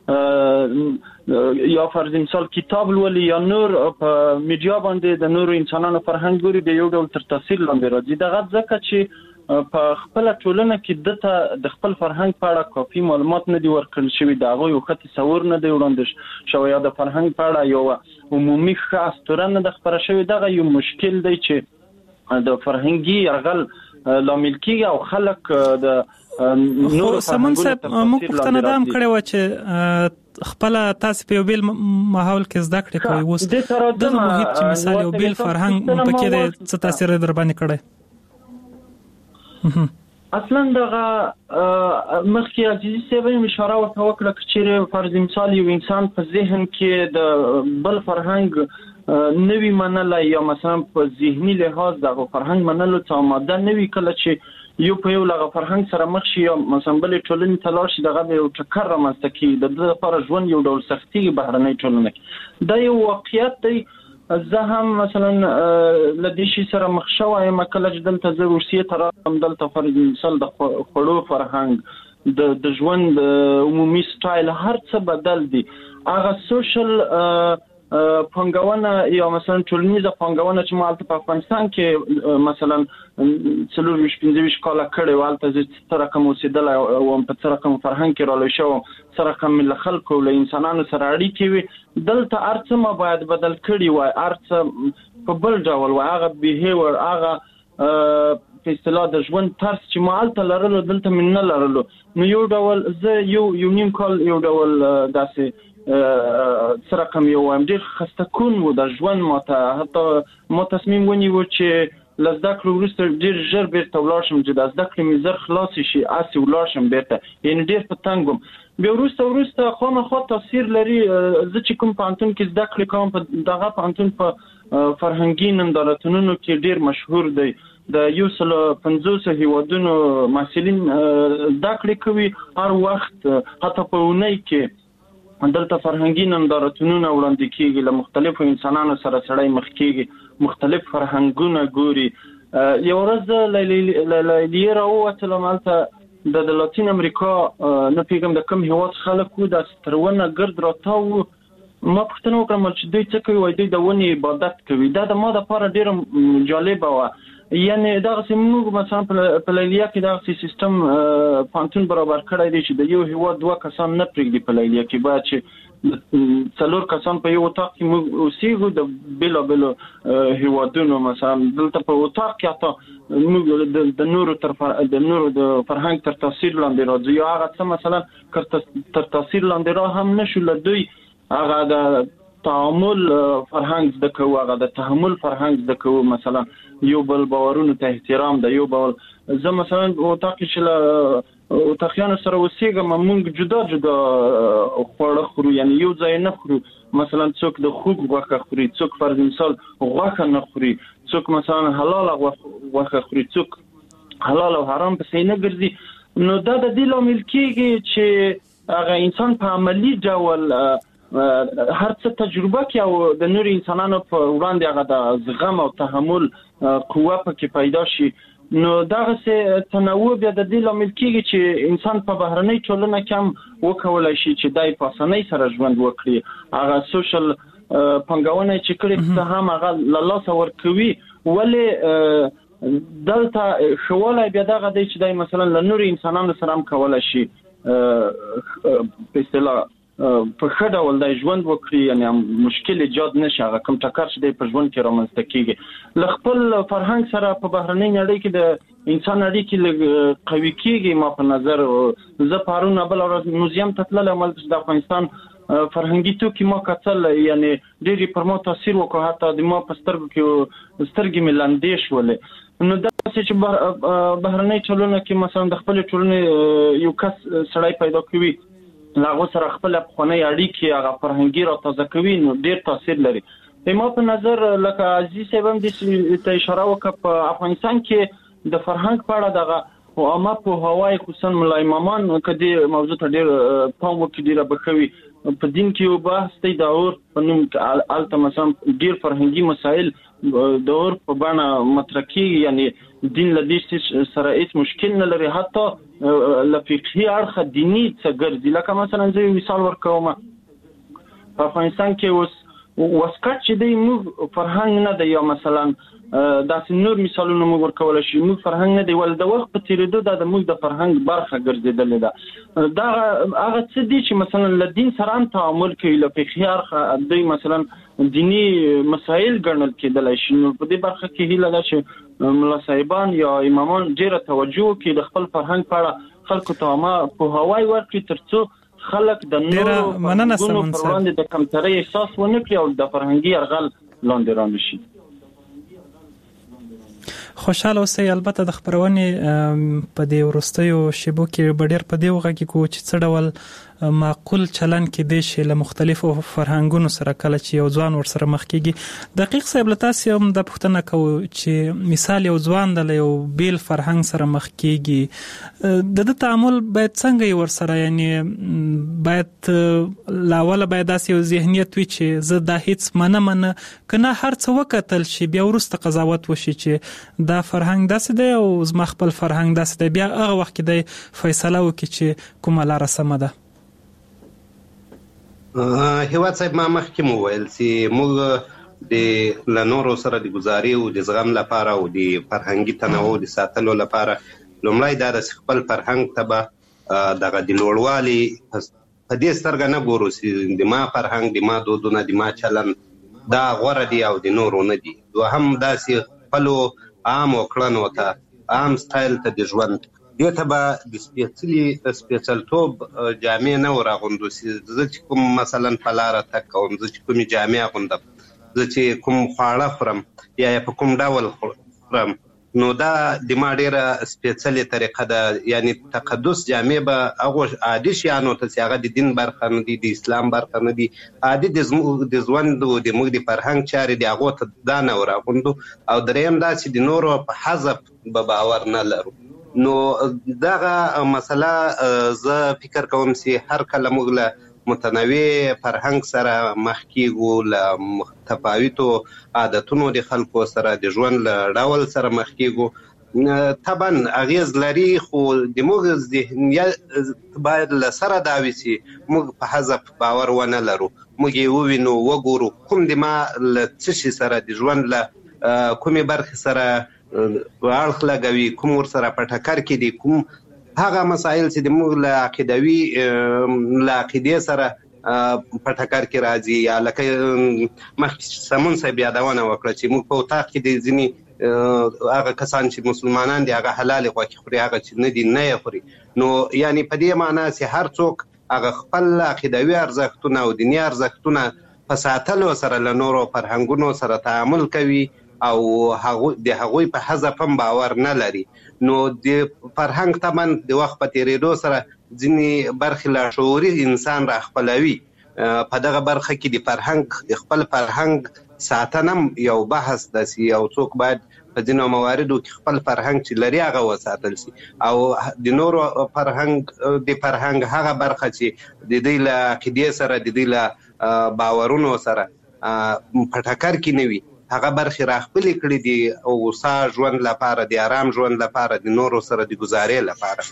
Speaker 3: یا فرض مثال کتاب لولي یا نور په میډیا باندې د نورو انسانانو فرهنګ ګوري، د یو ډول تر تاثیر لاندې راځي. دغه ځکه چې په خپل ټولنه کې دته د خپل فرهنګ په اړه کافي معلومات نه دي ورکړل شوي، د هغوی یو ښه تصور نه دی وړاندې شوی، یا د فرهنګ په اړه یو عمومي ښه اسطوره نه ده خپره شوې. دغه یو مشکل دی چې د فرهنګي یرغل لامل کېږي او خلک د
Speaker 2: نور سمون صاحب موږ پوښتنه دا هم کړې وه چې خپله تاسې په یو بیل ماحول کې زده کړې کوئ، اوس دغه محیط چې مثال یو بیل فرهنګ پکې دی څه تاثیر در باندې کړی؟
Speaker 3: اصلا دغه مخکې عزیزي صاحب هم اشاره ورته وکړه که چیرې فرض مثال یو انسان په ذهن کې د بل فرهنګ نوی منلی یا مثلا په ذهني لحاظ دغه فرهنګ منلو څخه آماده نه وي، کله چې یو په یو لغه فرهنګ سره مخ شي یا مثلا بلې ټولنې ته لاړ شي، دغه به یو ټکر رامنځته کېږي، د ده لپاره ژوند یو ډول سختېږي بهرنۍ ټولنه کې. دا یو واقعیت دی زه هم مثلا لدې شي سره مخ شوی یم کله چې دلته زه روسیې ته راغلم دلته مثال د خوړو فرهنګ د ژوند عمومي سټایل هر څه بدل دي هغه سوشل پانګونه یا مثلا ټولنیزه پانګونه چې مالته په افغانستان کې مثلا 45 کاله کړي والته چې تر کوم اوسېدل او په تر کوم فرهنګ کې رالوي شو سره کوم له خلکو له انسانانو سره اړیکې وي دلته ارڅ ما باید بدل کړي وای ارڅ په بل ډول وای هغه بیهیور هغه په اصطلاح د ژوند طرز چې مالته لرلو دلته من نه لرلو نو یو ډول زه یو نیم کال یو ډول داسې سره کوم یو ډیر خسته کون و د ژوند ماته حتی ما تصمیم ونیو چې لزده کړو وروسته ډیر ژر بیرته ولاړ شم چې د زده کړې مې زر خلاص شي اسې ولاړ شم بیرته یعنی ډیر په تنګم بیا وروسته خامخا تاثیر لري زه چې کوم پانتون کې زده کړې کوم په دغه پانتون په فرهنګي نندارتونونو کې ډیر مشهور دی د 150 هیوادونو محصلین زده کړې کوي هر وخت حتی په اونۍ کې دلته فرهنګي نندارتونونه وړاندې کیږي له مختلفو انسانانو سره سړی مخ کیږي مختلف فرهنګونه ګوري یو ورځ لیلیه راووتلم هلته د لاتین امریکا نه پیږم د کوم هیواد خلکو د سترونه ګرد راتاو ما پوښتنه وکړم چې دوی څه کوي دوی د ونې عبادت کوي دا د ما لپاره ډېره جالبه وه یعنی دغه موږ مثلا په لیلیه کې دغه سیستم پانتون برابر کړی دی چې د یو هیواد دوه کسان نه پرېږدي په لیلیه کې باید چې څلور کسان په یو اتاق کې موږ اوسېږو د بېلابېلو هیوادونو مثلا دلته په اتاق کې حتی موږ د نورو د فرهنګ تر تاثیر لاندې راځو یا هغه څه مثلا تر تاثیر لاندې را هم نشو له دوی هغه د تعامل فرهنګ زده کوو هغه د تحمل فرهنګ زده کوو مثلا یو بل باورونو ته احترام د یو بل زه مثلا اتاق کې چې اتاقیانو سره اوسېږم موږ جدا خواړه خورو یعنی یو ځای نه خورو مثلا څوک د خوګ غوښه خوري څوک فرض مثال غوښه نه خوري څوک مثلا حلال غوښه خوري څوک حلال او حرام پسې نه ګرځي نو دا د دې لامل کېږي چې هغه انسان په عملی ډول هر څه تجربه کوي او د نور انسانانو په وړاندې هغه د زغم او تحمل قوه پکې پیدا شي نو دغه څه تنوع بیا د دې لامل کېږي چې انسان په بهرنۍ ټولنه کې هم وکولای شي چې دای په اسانۍ سره ژوند وکړي هغه سوشل پنګونه چې کړي ته هم هغه له لاسه ورکوي ولې دلته شوالای بیا دغه دی چې دای مثلا له نور انسانانو سره هم کولای شي په اصطلاح په ښه ډول د ژوند وکړي یعنی مشکل ایجاد نشي هغه کوم ټکر چې د په ژوند کې رامنځته کیږي له خپل فرهنګ سره په بهرنۍ نړۍ کې د انسان اړیکې قوي کیږي ما په نظر زه پرون بل ورځ موزیم ته تللم د افغانستان فرهنګي توکي ما کتل یعنی ډېری پر ما تاثیر وکړ حتی د ما په سترګو کې سترګې مې لاندې شولې نو دا چې بهرنۍ ټولنه کې مثلا د خپل ټولنې یو کس سړی پیدا کوي لاغه سره خپل افغاني اړیکې هغه فرهنګي را تازه کوي نو ډېر تاثیر لري په ما په نظر لکه عزیز صاحب د ته اشاره وکړه په افغانستان کې د فرهنګ په اړه دغه عامه په هوای خصوصا ملا امامان کدي موضوع ته ډېر پام وکړي ډېر بخوي په دین کې یو بحث دی د اور په نوم الته مثلا ډېر فرهنګي مسائل د اور په باندې مطرح کیږي یعنی دین لدې سره هیڅ مشکل نه لري حتی لفقهي اړخ دینی څه ګرځي لکه مثلا زه مثال ورکوم په افغانستان کې وسکټ چې دی موږ فرهنګ نه دی یا مثلا داسې نور مثالونه موږ ورکول شي موږ فرهنګ نه دی ول د وخت په تیریدو د موږ د فرهنګ برخه ګرځیدل دا هغه څه دي چې مثلا له دین سره هم تعامل کوي له فقهي اړخ دی مثلا دینی مسائل ګڼل کېدل شي نو په دې برخه کې هیله ده چې ملا صاحبان یا امامان ډیره توجه کوي د خپل فرهنګ په اړه خلکو ته ما په هوای ورکړي ترڅو خلک د نورو غونو پر وړاندې د کمترۍ احساس ونه کړي او د فرهنګي ارغل لاندې رانشي
Speaker 2: خوشاله اوسئ. البته د خبرونې په دې وروستیو شیبو کې ډېر په دې وغږیږو چې څه ډول معقول چلن کې د شی له مختلفو فرهنګونو سره کله چې یو ځوان ورسره مخ کیږي. دقیق صاحب له تاسو هم د پوښتنه کوو چې مثال یو ځوان د یو بیل فرهنګ سره مخ کیږي د تعامل باید څنګه ورسره، یعنی باید لاول باید داسې یو ذهنیت وي چې زه دا هیڅ منه کنه هر څه وکتل شي بیا ورسته قضاوت وشي چې دا فرهنګ داسې دی او زما خپل فرهنګ داسې دی، بیا هغه وخت کې د فیصله وکړي چې کومه لار سمه ده.
Speaker 4: هیواد صاحب ما مخکې مو ویل چې موږ د لنورو سره د گزاري او د زغم لپاره او د فرهنګي تنوع د ساتلو لپاره لومړی دا د خپل فرهنګ ته به دغه د لوړوالي په دې سترګه نه ګورو چې د ما فرهنګ د ما دودونه د ما چلن دا غوره دي او د نورو نه دي. دوهم داسې خپلو عام کړنو ته عام سټایل ته د ژوند دې ته به د سپېڅلتوب جامې نه وراغوندو چې زه چې کوم مثلا په لاره تګ کوم، زه چې کومې جامې اغوندم، زه چې کوم خواړه خورم یا په کوم ډول خورم، نو دا د ما ډېره سپېڅلې طریقه ده. یعنی تقدس جامې به هغو عادي شیانو ته چې هغه د دین برخه نه دي، د اسلام برخه نه دي، عادي د ژوند او د موږ د فرهنګ چارې دي، هغو ته دا نه وراغوندو. او دریم دا چې د نورو په حذف به باور نه لرو. نو دغه مسله زه فکر کوم چې هر کله موږ له متنوع فرهنګ سره مخ کیږو، له متفاوتو عادتونو د خلکو سره د ژوند له ډول سره مخ کیږو، طبعا اغیز لري، خو د موږ ذهنیت باید له سره دا وي چې موږ په حذف باور ونه لرو، موږ یې ووینو وګورو کوم د ما له څه شي سره د ژوند له کومې برخې سره اړخ لګوي، کوم ورسره په ټکر کې دي، کوم هغه مسایل چې د موږ له عقیدې سره په ټکر کې راځي. یا لکه مخکې سمون صاحب یادونه وکړه چې موږ په اتاق کې د ځینې هغه کسان چې مسلمانان دي هغه حلالې غوښې خوري، هغه چې نه دي نه یې خوري. نو یعنی په دې معنا چې هر څوک هغه خپل عقیدوي ارزښتونه او دیني ارزښتونه په ساتلو سره له نورو فرهنګونو سره تعامل کوي او د هغوی په حذف هم باور نه لري. نو د فرهنګ طبعا د وخت په تېرېدو سره ځینې برخې لاشعوري انسان را خپلوي. په دغه برخه کې د فرهنګ د خپل فرهنګ ساتنه یو بحث ده چې یو څوک باید په ځینو مواردو کې خپل فرهنګ چې لري هغه وساتل شي، او د نورو فرهنګ هغه برخه چې د دوی له عقیدې سره د دوی له باورونو سره په ټکر کې نه وي، هغه برخې راخپلې کړي دي او سا ژوند لپاره، د آرام ژوند لپاره، د نورو سره د گزارې لپاره.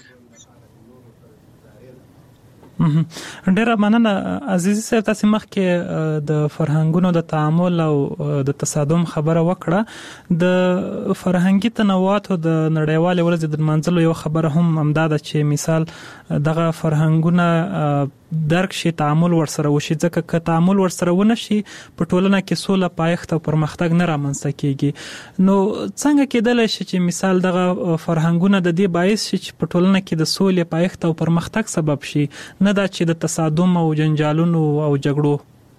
Speaker 2: ډیره مننه عزیزي صاحب، تاسو مخکې د فرهنګونو د تعامل او د تصادم خبره وکړه. د فرهنګي تنوعاتو د نړیوالې ورځې د منځلو یو خبره هم همدا ده چې مثال دغه فرهنګونه درک شي، تعامل ورسره وشي، ځکه که تعامل ورسره ونه شي په ټولنه کې سوله، پایښت او پرمختګ نه رامنځته کیږي. نو څنګه کېدلی شي چې مثال دغه فرهنګونه د دې باعث شي چې په ټولنه کې د سولې، پایښت او پرمختګ سبب شي، نه دا چې د تصادم او جنجالونو او جګړو؟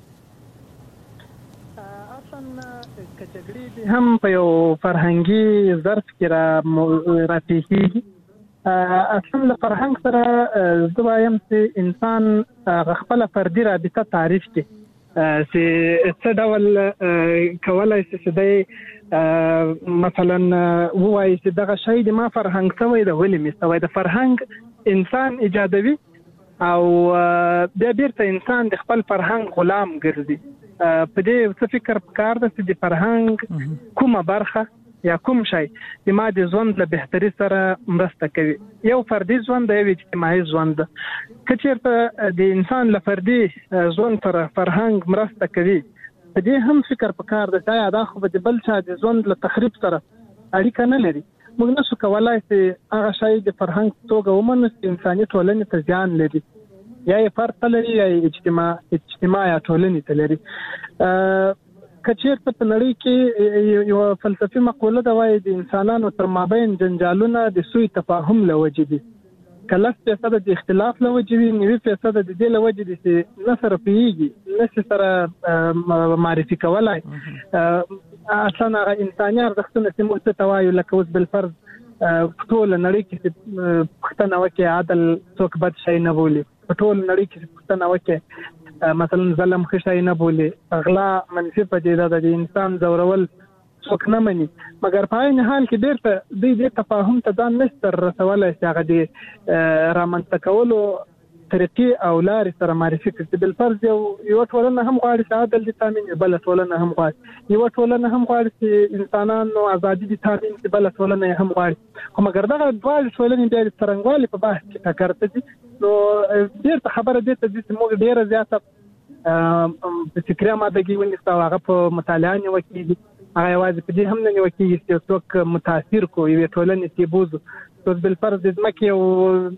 Speaker 5: اصلا هم په یو فرهنګي ظرف کې راپېښېږي. اصلا له فرهنګ سره زه وایم چې انسان خپله فردي رابطه تعریف کړي چې څه ډول کولی شي چې دی مثلا ووایي چې دغه شی د ما فرهنګ شوی ده، ولې مې شوی ده. فرهنګ انسان ایجادوي او بیا بیرته انسان د خپل فرهنګ غلام ګرځي. په دې څه فکر پکار ده چې د فرهنګ کومه برخه یا کوم شی د ما د ژوند له بهتري سره مرسته کوي. یو فردي ژوند دی، یو اجتماعي ژوند ده. که چېرته د انسان له فردي ژوند سره فرهنګ مرسته کوي، په دې هم فکر پکار ده چې دا خو به د بل چا د ژوند له تخریب سره اړیکه نه لري. موږ نشو کولای چې هغه شی د فرهنګ په توګه ومنو چې انساني ټولنې ته زیان لري، یا یې فرد ته لري یا یې اجتماع یا ټولنې ته لري. که چېرته په نړۍ کې یو فلسفي مقوله ده، وایي د انسانانو تر مابین جنجالونه د سوء تفاهم له وجې دي. که 10% د اختلاف له وجې وي، 90% د دې له وجې دي چې نه سره پوهېږي، نه شي سره معرفي کولی. اصلا هغه انساني ارزښتونه چې موږ ته وایو لکه اوس بل فرض ټول نړۍ کې پښتنه وکي عدل څوک بد شي نه بولي ټول نړۍ کې پښتنه وکي مثلا ظلم خشای نه بولي غلا منفي پدیده د انسان زورول څوک نه مني مګر په عین حال کې ډېر د تفاهم ته ځان نشته رسولای چې هغه د رامنځته کولو طریقې او لارې سره معرفي کړي. بل فرض یو ټولنه هم غواړي چې عدل دي تامین بل ټولنه هم غواړي یو ټولنه هم غواړي چې انسانانو ازادي دي تامین کړي بل ټولنه هم غواړي خو مګر دغه دوه ټولنې بیا د څرنګوالي په بحث کې ټکر ته دي. نو ډېر خبره دي ته چې موږ ډېر زیاته فکري مادهګي ونیسو هغه په مطالعه نیوکېږي هغه یوازې په دې هم نه نیوکېږي چې څوک متاثر کو یوې ټولنې کې بوزو اوس بل فرض د ځمکې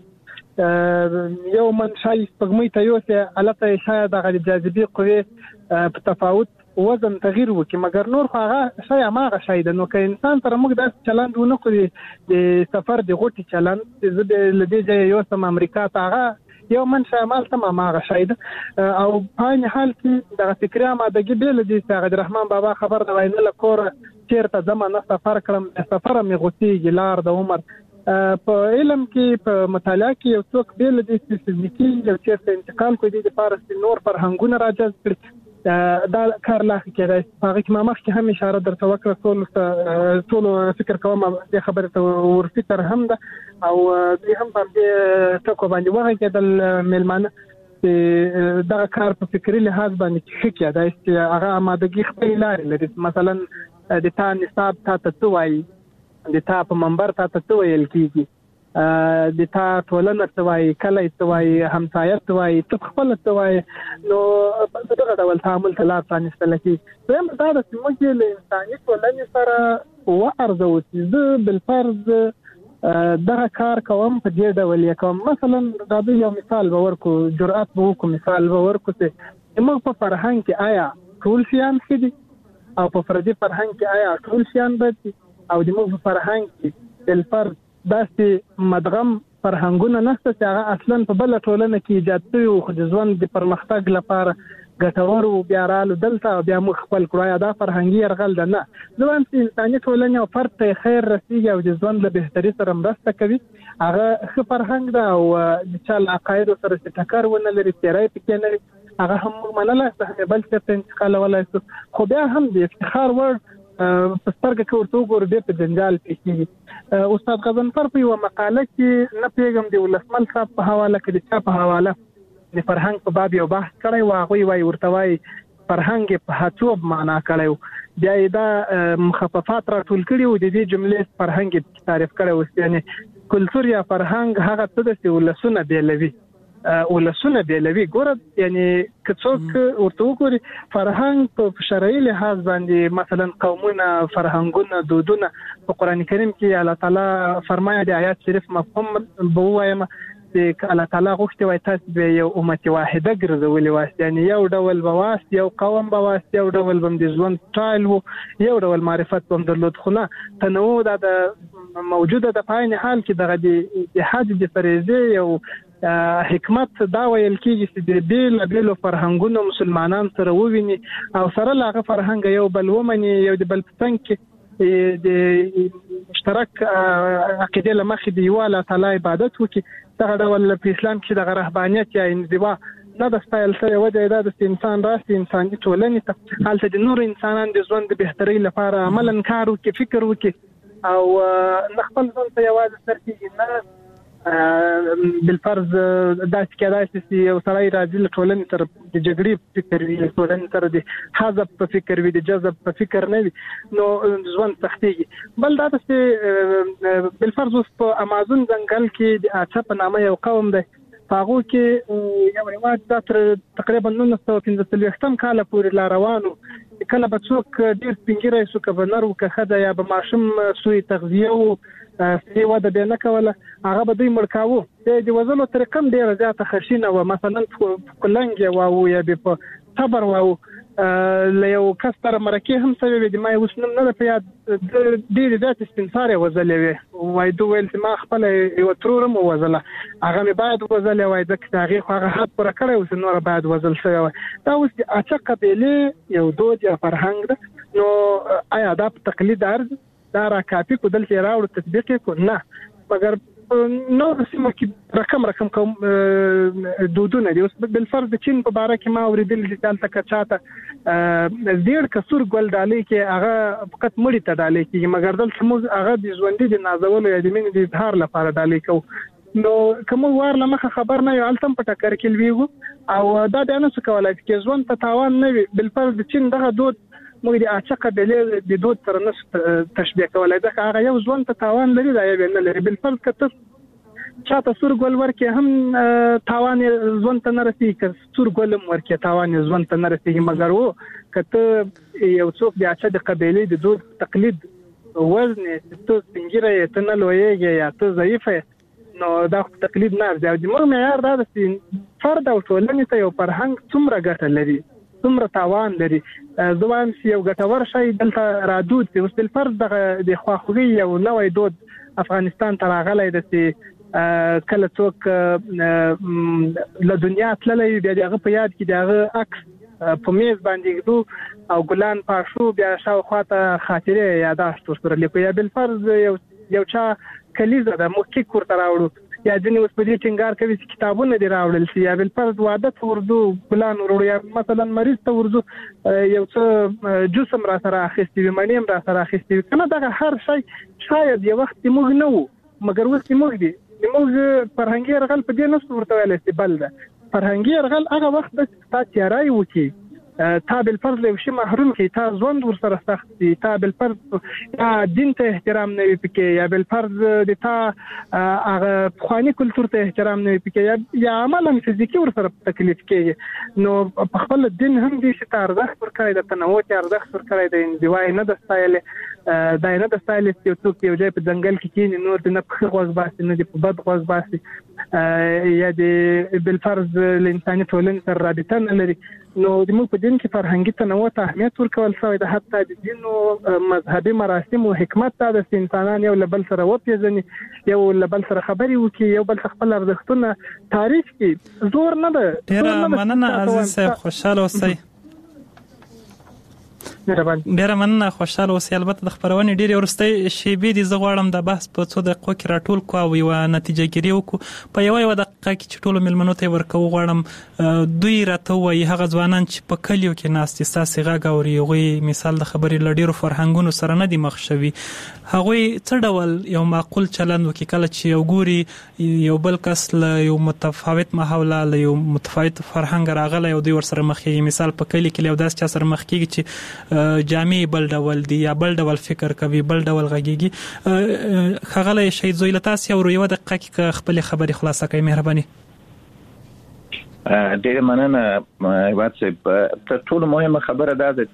Speaker 5: یو منشای سپګمې ته یو چې البته شاید د جاذبې قوې په تفاوت وزن تغییر وکړي مګر نور خو هغه شی هغه شی ده. نو که انسان سره موږ داسې چلند ونه کړو د سفر د غوټي چلند چې زه د لدې ځای یو سم امریکا ته هغه یو منشا مال تم هغه شی ده او په عین حال کې د فکري مادهګي بیل دي چې هغه رحمان بابا خبر د وینه لکور چیرته زمانه سفر کړم سفر مې غوتي لار د عمر په علم کې په مطالعه کې یو څوک بیل دي چې فزیکي یو چیرته انتقال کوي د پارس نور فرهنګونه راجذب کړي دا کار لا کېږي. هغه کې ما مخکې هم اشاره درته وکړه ټول فکر کوم د خبره ته ورفکر هم ده او دوی هم په دې ټکو باندې وایي چې د ملمانه دغه کار په فکري لحاظ باندې ښه کېده چې هغه آمادګي خپل لارې لري مثلا د تا نصاب تا ته وایي د تا په منبر تا ته ویل کیږي د تا ټولنه ته وایي کله ته وایي همسایه ته وایي ته خپل ته وایي نو دغه ډول تعامل ته لار پرانیستل کیږي. دویم دا چې موږ له انساني ټولنې سره وارزو چې زه بالفرض دغه کار کوم په دې ډول یې کوم مثلا دا یو مثال به ورکو جرأت به وکړو مثال به ورکو چې موږ په فرهنګ کې آیا ټول شیان ښه دي او په فردي فرهنګ کې آیا ټول شیان بد دي او د موږ فرهنګ کې بل فرض داسې مدغم فرهنګونه نشته چې هغه اصلا په بل ټولنه کې ایجاد شوي او د ژوند د پرمختګ لپاره ګټور او بیا رالو دلته او بیا موږ خپل کړو دا فرهنګي يرغل ده نه زه وایم چې انساني ټولنه او فرد ته خیر رسیږي او د ژوند له بهتري سره مرسته کوي هغه ښه فرهنګ ده او د چا له عقایدو سره چې ټکر ونه لري تیری پکې نه لري هغه هم منلای شي بل څه ته انتقالولای شي خو بیا هم د افتخار وړ په سترګه کې ورته وګورو بیا په جنجال کې کېږي. استاد غضنفر په یوه مقاله کې نه پوهېږم د ولسمل صاحب په حواله کې د چا په حواله د فرهنګ په باب یو بحث کړی و هغوی وایي ورته وایي فرهنګ په هڅوب معنا کړی و بیا یې دا مخففات راټول کړي و د دې جملې فرهنګ یې تعریف کړی و یعنې کلتور یا فرهنګ هغه څه ده چې ولسونه بیلوي ولسونه بیلوي ګوره یعنی که څوک ورته وګوري فرهنګ په شرعي لحاظ باندې مثلا قومونه فرهنګونه دودونه په قرآن کریم کې الله تعالی فرمایي د آیات شریف مفهوم به ووایم چې الله تعالی غوښتي وای تاسو به یو امت واحده ګرځولې واسي یعنی یو ډول به واسي یو قوم به واسي یو ډول به د ژوند سټایل وو یو ډول معرفت به درلود خو نه تنوع د موجوده د پاین حال کې دغه د حج د فریضه یو حکمت دا ویل کېږي چې د بیلو فرهنګونو مسلمانان سره وویني او سره له هغه فرهنګ یو بل ومني یو د بل په څنګ کې د مشترک عقیدې له مخې د یو الله تعالی عبادت وکړي دغه ډول په اسلام کې دغه رهبانیت یا انزوا نه د ستایل سره وجه دا د انسان راسي انساني ټولنې ته هلته د نور انسانان د ژوند د بهترۍ لپاره عملاً کار وکړي فکر وکړي او نه خپل ځان ته یوازې سرکېږي نه بالفرض داسې کېدای شي چې یو سړی راځي له ټولنې سره د جګړې فکر وي له ټولنې سره د حذف په فکر وي د جذب په فکر نه وي نو ژوند سختېږي. بل دا چې بالفرض اوس په امازون ځنګل کې د اچا په نامه یو قوم دی په هغو کې یو رواج دا تر تقریبا 1945 کاله پورې لا روان و کله به څوک ډېر سپین ږیری شو که به نر و که ښځه یا به ماشوم سوی تغذیه و صحي وده بیا نه کوله هغه به دوی مړ کاوه د وژلو طریقه هم ډېره زیاته خشینه وه مثلا کلنګ یې واوه یا بیا په صبر واوه له یو کس سره مرکې هم سوې وې د ما یې اوس نوم نه ده په یاد ډېرې زیاتې سپین سارې وژلې وې وایي دوی ویل چې ما خپله یوه ترور هم ووژله هغه مې باید وژلې وای ځکه چې هغې خو هغه حد پوره کړی و چې نوره باید وژل شوی وای دا اوس د اچه قبیلې یو دود یا فرهنګ ده نو آیا دا تقلید ارز دا را کافي کو دلته راوړو تطبیق کو نه مګر نو سیمه کې رقم کوم دودونه دي. اوس بل فرض چین په باره کې ما اوریدل چې دلته کچاته ډېر کسور ګل ډالې کې هغه فقط مړی ته ډالې کې مګر دلته موږ هغه د ژوندۍ د نازولو یا د مینې د اظهار لپاره ډالې کوو. نو کوم وار لمخه خبر نه یو التم په ټکر کې لویو او دا د انس کولای چې ژوند ته تاوان نه وي. بل فرض چین دغه دود موږ د اچقه بلې د دود تر نس تشبیه کولای دا هغه یو ژوند ته تاوان لري دا یې نه لري. بل فرض کته چاته سور ګل ورکه هم تاوان ژوند ته نه رسیږي که سور ګلم ورکه تاوان ژوند ته نه رسیږي مګر وو کته یو څوک د اچقه د قبيله د دود تقلید وزن ته څنګه ته نه لویږي یا ته ضعیفه نو دا تقلید نه ارزي. د موږ معیار دا چې فرد او ټولنې ته یو فرهنګ څومره ګټه لري څومره تاوان لري. زوام چې یو ګټور شي دلته رادود دی. اوس بل فرض د خواخوږي یو نوې دود افغانستان ته راغلی دی چې کله څوک له دنیا تللی بیا دغه په یاد کې دغه عکس په میز باندې ږدو او ګلان پاشو بیا شاوخوا ته خاطرې یاداشت ورسره لیکو. یا بل فرض یو چا کلیزه د موکي کورته راوړو یا ځینې اوس په دې ټینګار کوي چې کتابونه دې راوړل شي یا بل فرض واده ته ورځو ګلان وروړو یا مثلا مریض ته ورځو یو څه جسم را سره اخیستي وي مڼې هم را سره اخیستي وي کنه دغه هر شی شاید یو وخت موږ نه وو مګر اوس موږ دي موږ فرهنګي یرغل په دې نسو ورته ویل چې بل ده فرهنګي یرغل هغه وخت د تا تیارای وکي تا بل فرض له شي محروم کی تا ژوند ور سره سخت دي تا بل فرض یا دین ته احترام نه وي پکې یا بل فرض د تا هغه خواني کلچر ته احترام نه وي پکې یا عملاً فزیکی ور سره تکلیف کوي نو په خپل دین هم دي چې ارزښت ورکړي د تنوع ارزښت ورکړي د انډیوای نه د ستایل دا نه د ستایل چې څوک یو ځای په ځنګل کې کینی نور د نه په غوږ باسي نه د بد غوږ باسي یا د بل فرض الانساني ټولنې سره رابطه نه لري. نو د موږ په دین کې فرهنګي تنوع ته اهمیت ورکول شوی د حتی د دین او مذهبي مراسم او حکمت ته د انسانان یو لبل سره وپیژني یو لبل سره خبري وکي یو بل خپل ارزښتونه تعریف کړي زور نه ده.
Speaker 2: ډیر مننه عزیز صاحب خوشاله اوسئ. ډیره مننه خوشاله اوسئ. البته د خبرونې ډیره ورستۍ شیبې دي زه غواړم د بحث په څو دقیقو کې راټول کو او یو نتیجه ګیری وکړو په یو دقیقه کې چې ټولو ملمنو ته ورکو غواړم دوی راته وایي هغه ځوانان چې په کلیو کې ناست ستاسو غږ اوري هغوی مثال د خبرې لډیرو فرهنګونو سره نه دي مخ شوي هغوی څه ډول یو معقول چلند وکړي کله چې یو ګوري یو بل کس له یو متفاوت ماحول له یو متفاوت فرهنګ راغلی او دوی ورسره مخ کېږي مثال په کلی کې یو داس چا سره مخ کېږي چې جامع بل ډول دی یا بل ډول فکر کوي بل ډول غږیږي خغله شهید زوی لتاس یو یو دقیقه کې خپل خبري خلاصه کوي مهرباني.
Speaker 1: ډیر مننه واتساپ تر ټولو مهمه خبره ده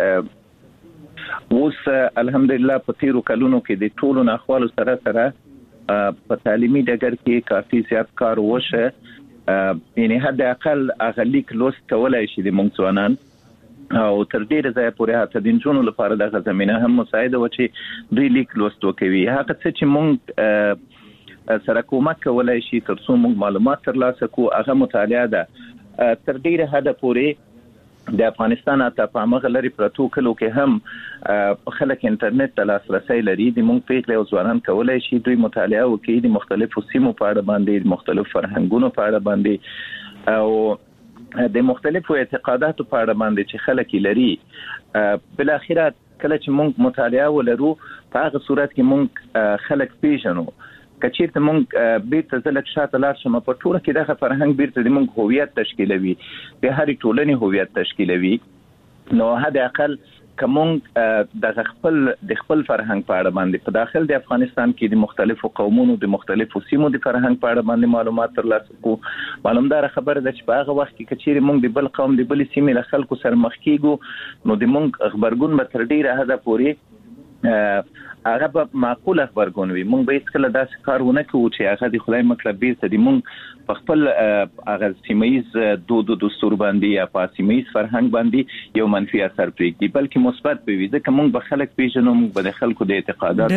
Speaker 1: چې اوس الحمدلله په تیرو کلونو کې د ټولو ناخوالو سره په تعلیمي ډګر کې کافي زیات کار وشه یعنی حد اقل اغلیک لوست کولای شي د موږ ځوانان او تر ډیره ځای پورې هڅه د انجونو لپاره د زمينه هم مساعده و چې دوی لیک لوست وکوي هغه څه چې موږ سره کومک کولای شي تر څو موږ معلومات ترلاسه کوو هغه مطالعه ده تر ډیره حد پورې د افغانستان ته په مغه لري پروتو کلو کې هم خلک انټرنیټ ته لاسرسي لري د موږ پیغله او ځوانان کولای شي دوی مطالعه وکړي د مختلفو سیمو په اړه باندې مختلف فرهنګونو په اړه باندې او د مختلفو اعتقاداتو په اړه باندې چې خلک لري بل اخره کله چې موږ مطالعه ولرو په هغه صورت کې موږ خلک پیژنو کچېرته موږ بیرته ځلک شاته لاړ شم په ټوله کې دغه فرهنګ بیرته د موږ هویت تشکیلوي د هرې ټولنې هویت تشکیلوي نو حد اقل کوم د خپل فرهنګ په اړه باندې په داخل د افغانستان کې د مختلفو قومونو د مختلفو سیمو د فرهنګ په اړه باندې معلومات ترلاسه کوو معلومدار خبره ده چې په هغه وخت کې کچېرې موږ د بل قوم د بل سیمې له خلکو سره مخ کیږو نو د موږ خبرګون به تر ډیره حد پورې هغه په معقوله خبرګون وي موږ به هیڅ کله داسې کارونه کوو چې هغه د خدای مطلب بیرته د موږ په خپل هغه سیمایز دود دستور باندې یا په سیمایز فرهنګ باندې یو منفي اثر پرېږدي بلکې مثبت به وي ځکه موږ به خلک پیژنو موږ به د خلکو د اعتقاداتو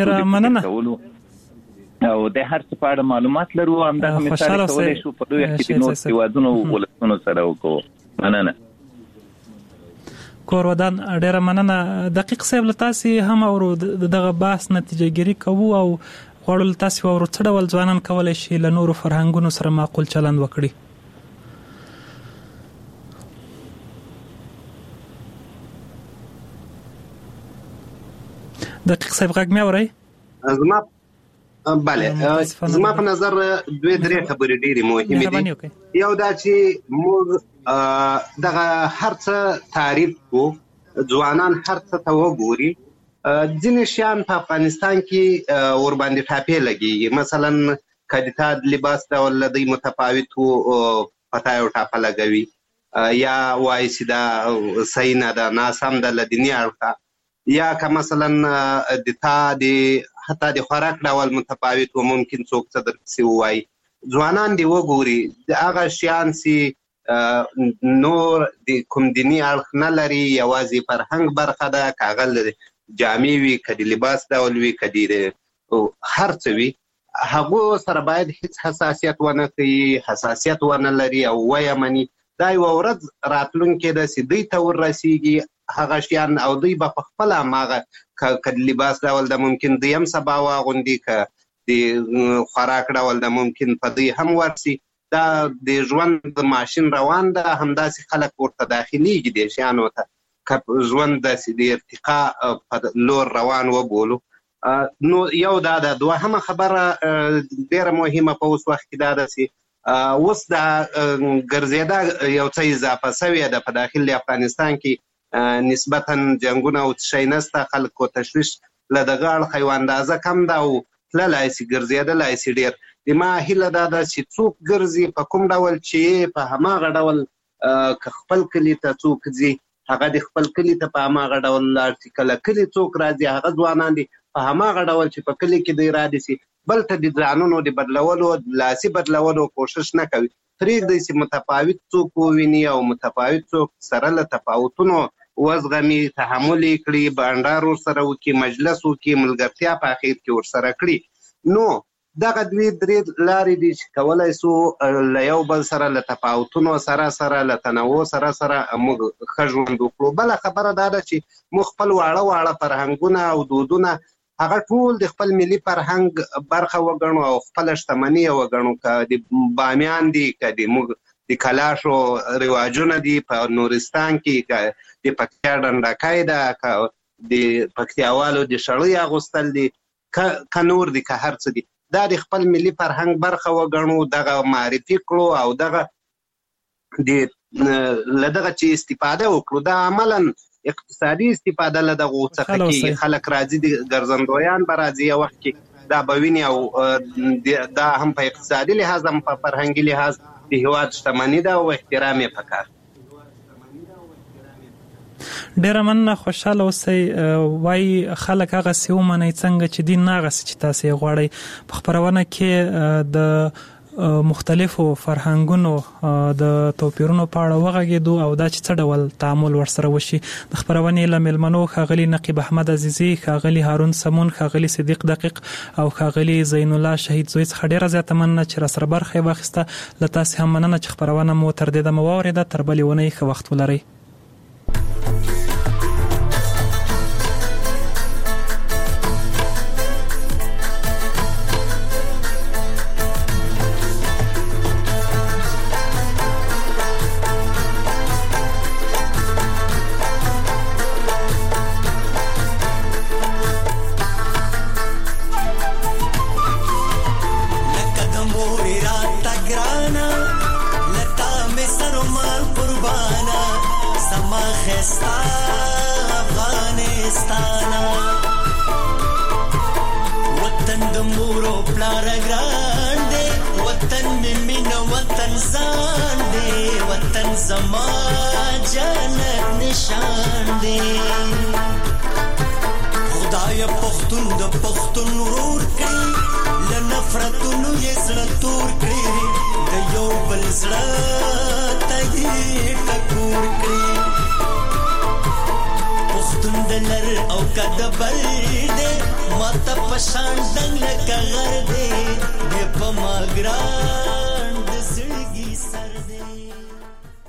Speaker 1: او د هر څه په اړه معلومات لرو همدغه مثال کولای شو په دوی کې نور هیوادونو ولسونو سره وکړو. مننه.
Speaker 2: کورودان ډیره مننه. دقیق صاحب لتاسي هم او دغه بحث نتیجه ګیری کوو او غواړو لتاسي او څه ډول ځوانان کولای شي له نورو فرهنګونو سره معقول چلند وکړي. دقیق صاحب غږ مې اورئ؟
Speaker 4: زما په نظر دوه درې خبرې ډېرې مهمې دي. یو دا چې موږ دغه هر څه تعریف کو ځوانان هر څه ته وګوري. ځینې شیان په افغانستان کې ورباندې ټاپې لګېږي. مثلا که د لباس ډول له دوی متفاوت و پته یو ټاپه لګوي یا وایي چې دا صحیح نه ده، ناسم ده له دیني اړخه. یا که مثلا حتی د خوراک ډول متفاوت و ممکن څوک څه درپسې ووایي. ځوانان دې وګوري د هغه شیان چې نور د کوم دیني اړخ نه لري، یوازې فرهنګ برخه ده، که هغه جامې وي، که د لباس ډول وي، که د هر څه وي، هغو سره باید هیڅ حساسیت ونه کوي، حساسیت ونه لري او ویې مني. دا یوه ورځ راتلونکې ده چې دوی ته وررسېږي هغه شیان او دوی به په خپله هماغه که د لباس ډول د ممکن دوی هم سبا واغوندي، که د خوراک ډول د ممکن په دوی هم ورسي. دا د ژوند ماشین روان ده، همداسې خلک ورته داخلېږي دې شیانو ته، که ژوند داسې د ارتقا په لور روان وبولو. نو یو دا ده. دوهمه خبره ډېره مهمه په اوس وخت کې دا ده چې اوس دا ګرځېده یو څه اضافه سوې ده په داخل د افغانستان کې، نسبتا جنګونه او څه شی نسته، خلکو تشویش له دغه اړخه یوه اندازه کم ده او تللی سي، ګرځېدلی سي ډېر. د ما هیله دا ده چې څوک ګرځي په کوم ډول چې په هماغه ډول که خپل کلي ته څوک ځي هغه د خپل کلي ته په هماغه ډول لاړ شي، کله کلي څوک راځي هغه ځوانان دي په هماغه ډول چې په کلي کې دی رادي سي، بل ته د ځانونو د بدلولو لاسي بدلولو کوشش نه کوي. پرېږدی چې متفاوت څوک وویني او متفاوت څوک سره له تفاوتونو وزغمي، تحمل یې کړي، بانډار ورسره وکړي، مجلس وکړي، ملګرتیا په اخر کې ورسره کړي. نو دغه دوې درې لارې دي چې کولی سو له یو بل سره له تفاوتونو سره له تنوع سره موږ ښه ژوند وکړو. بله خبره دا ده چې موږ خپل واړه فرهنګونه او دودونه هغه ټول د خپل ملي فرهنګ برخه وګڼو او خپله شتمني یې وګڼو. که د بامیان دي، که د کلاشو رواجونه دي په نورستان کې، که د پکتیا ډنډاکی ده، که د پکتیاوالو د شړۍ اغوستل دي، که نور دي، که هر څه دي، دا د خپل ملي فرهنګ برخه وګڼو، دغه معرفي کړو او دغه له دغه چې استفاده وکړو. دا عملا اقتصادي استفاده له دغو څخه کېږي. خلک راځي، د ګرځندویان به راځي یو وخت کې، دا به ویني او دا هم په اقتصادي لحاظ هم په فرهنګي لحاظ د هېواد شتمني ده او احترام یې پکار.
Speaker 2: ډیره مننه، خوشحاله اوسئ. وایي خلک هغسې ومنئ څنګه چې دین نه هغسې چې تاسې یې غواړئ. په خپرونه کې د مختلفو فرهنګونو د توپیرونو په اړه وغږېدو او دا چې څه ډول تعامل ورسره وشي. د خپرونې له مېلمنو ښاغلي نقیب احمد عزیزي، ښاغلي هارون سمون، ښاغلي صدیق دقیق او ښاغلي زین الله شهید زوی څخه ډیره زیاته مننه چې راسره برخه یې واخیسته. له تاسې هم مننه چې خپرونه مو تر دې دمه واورېده. تر بلې اونۍ ښه وخت ولرئ.
Speaker 6: Mata pasan dang la kagar de, de pamagra.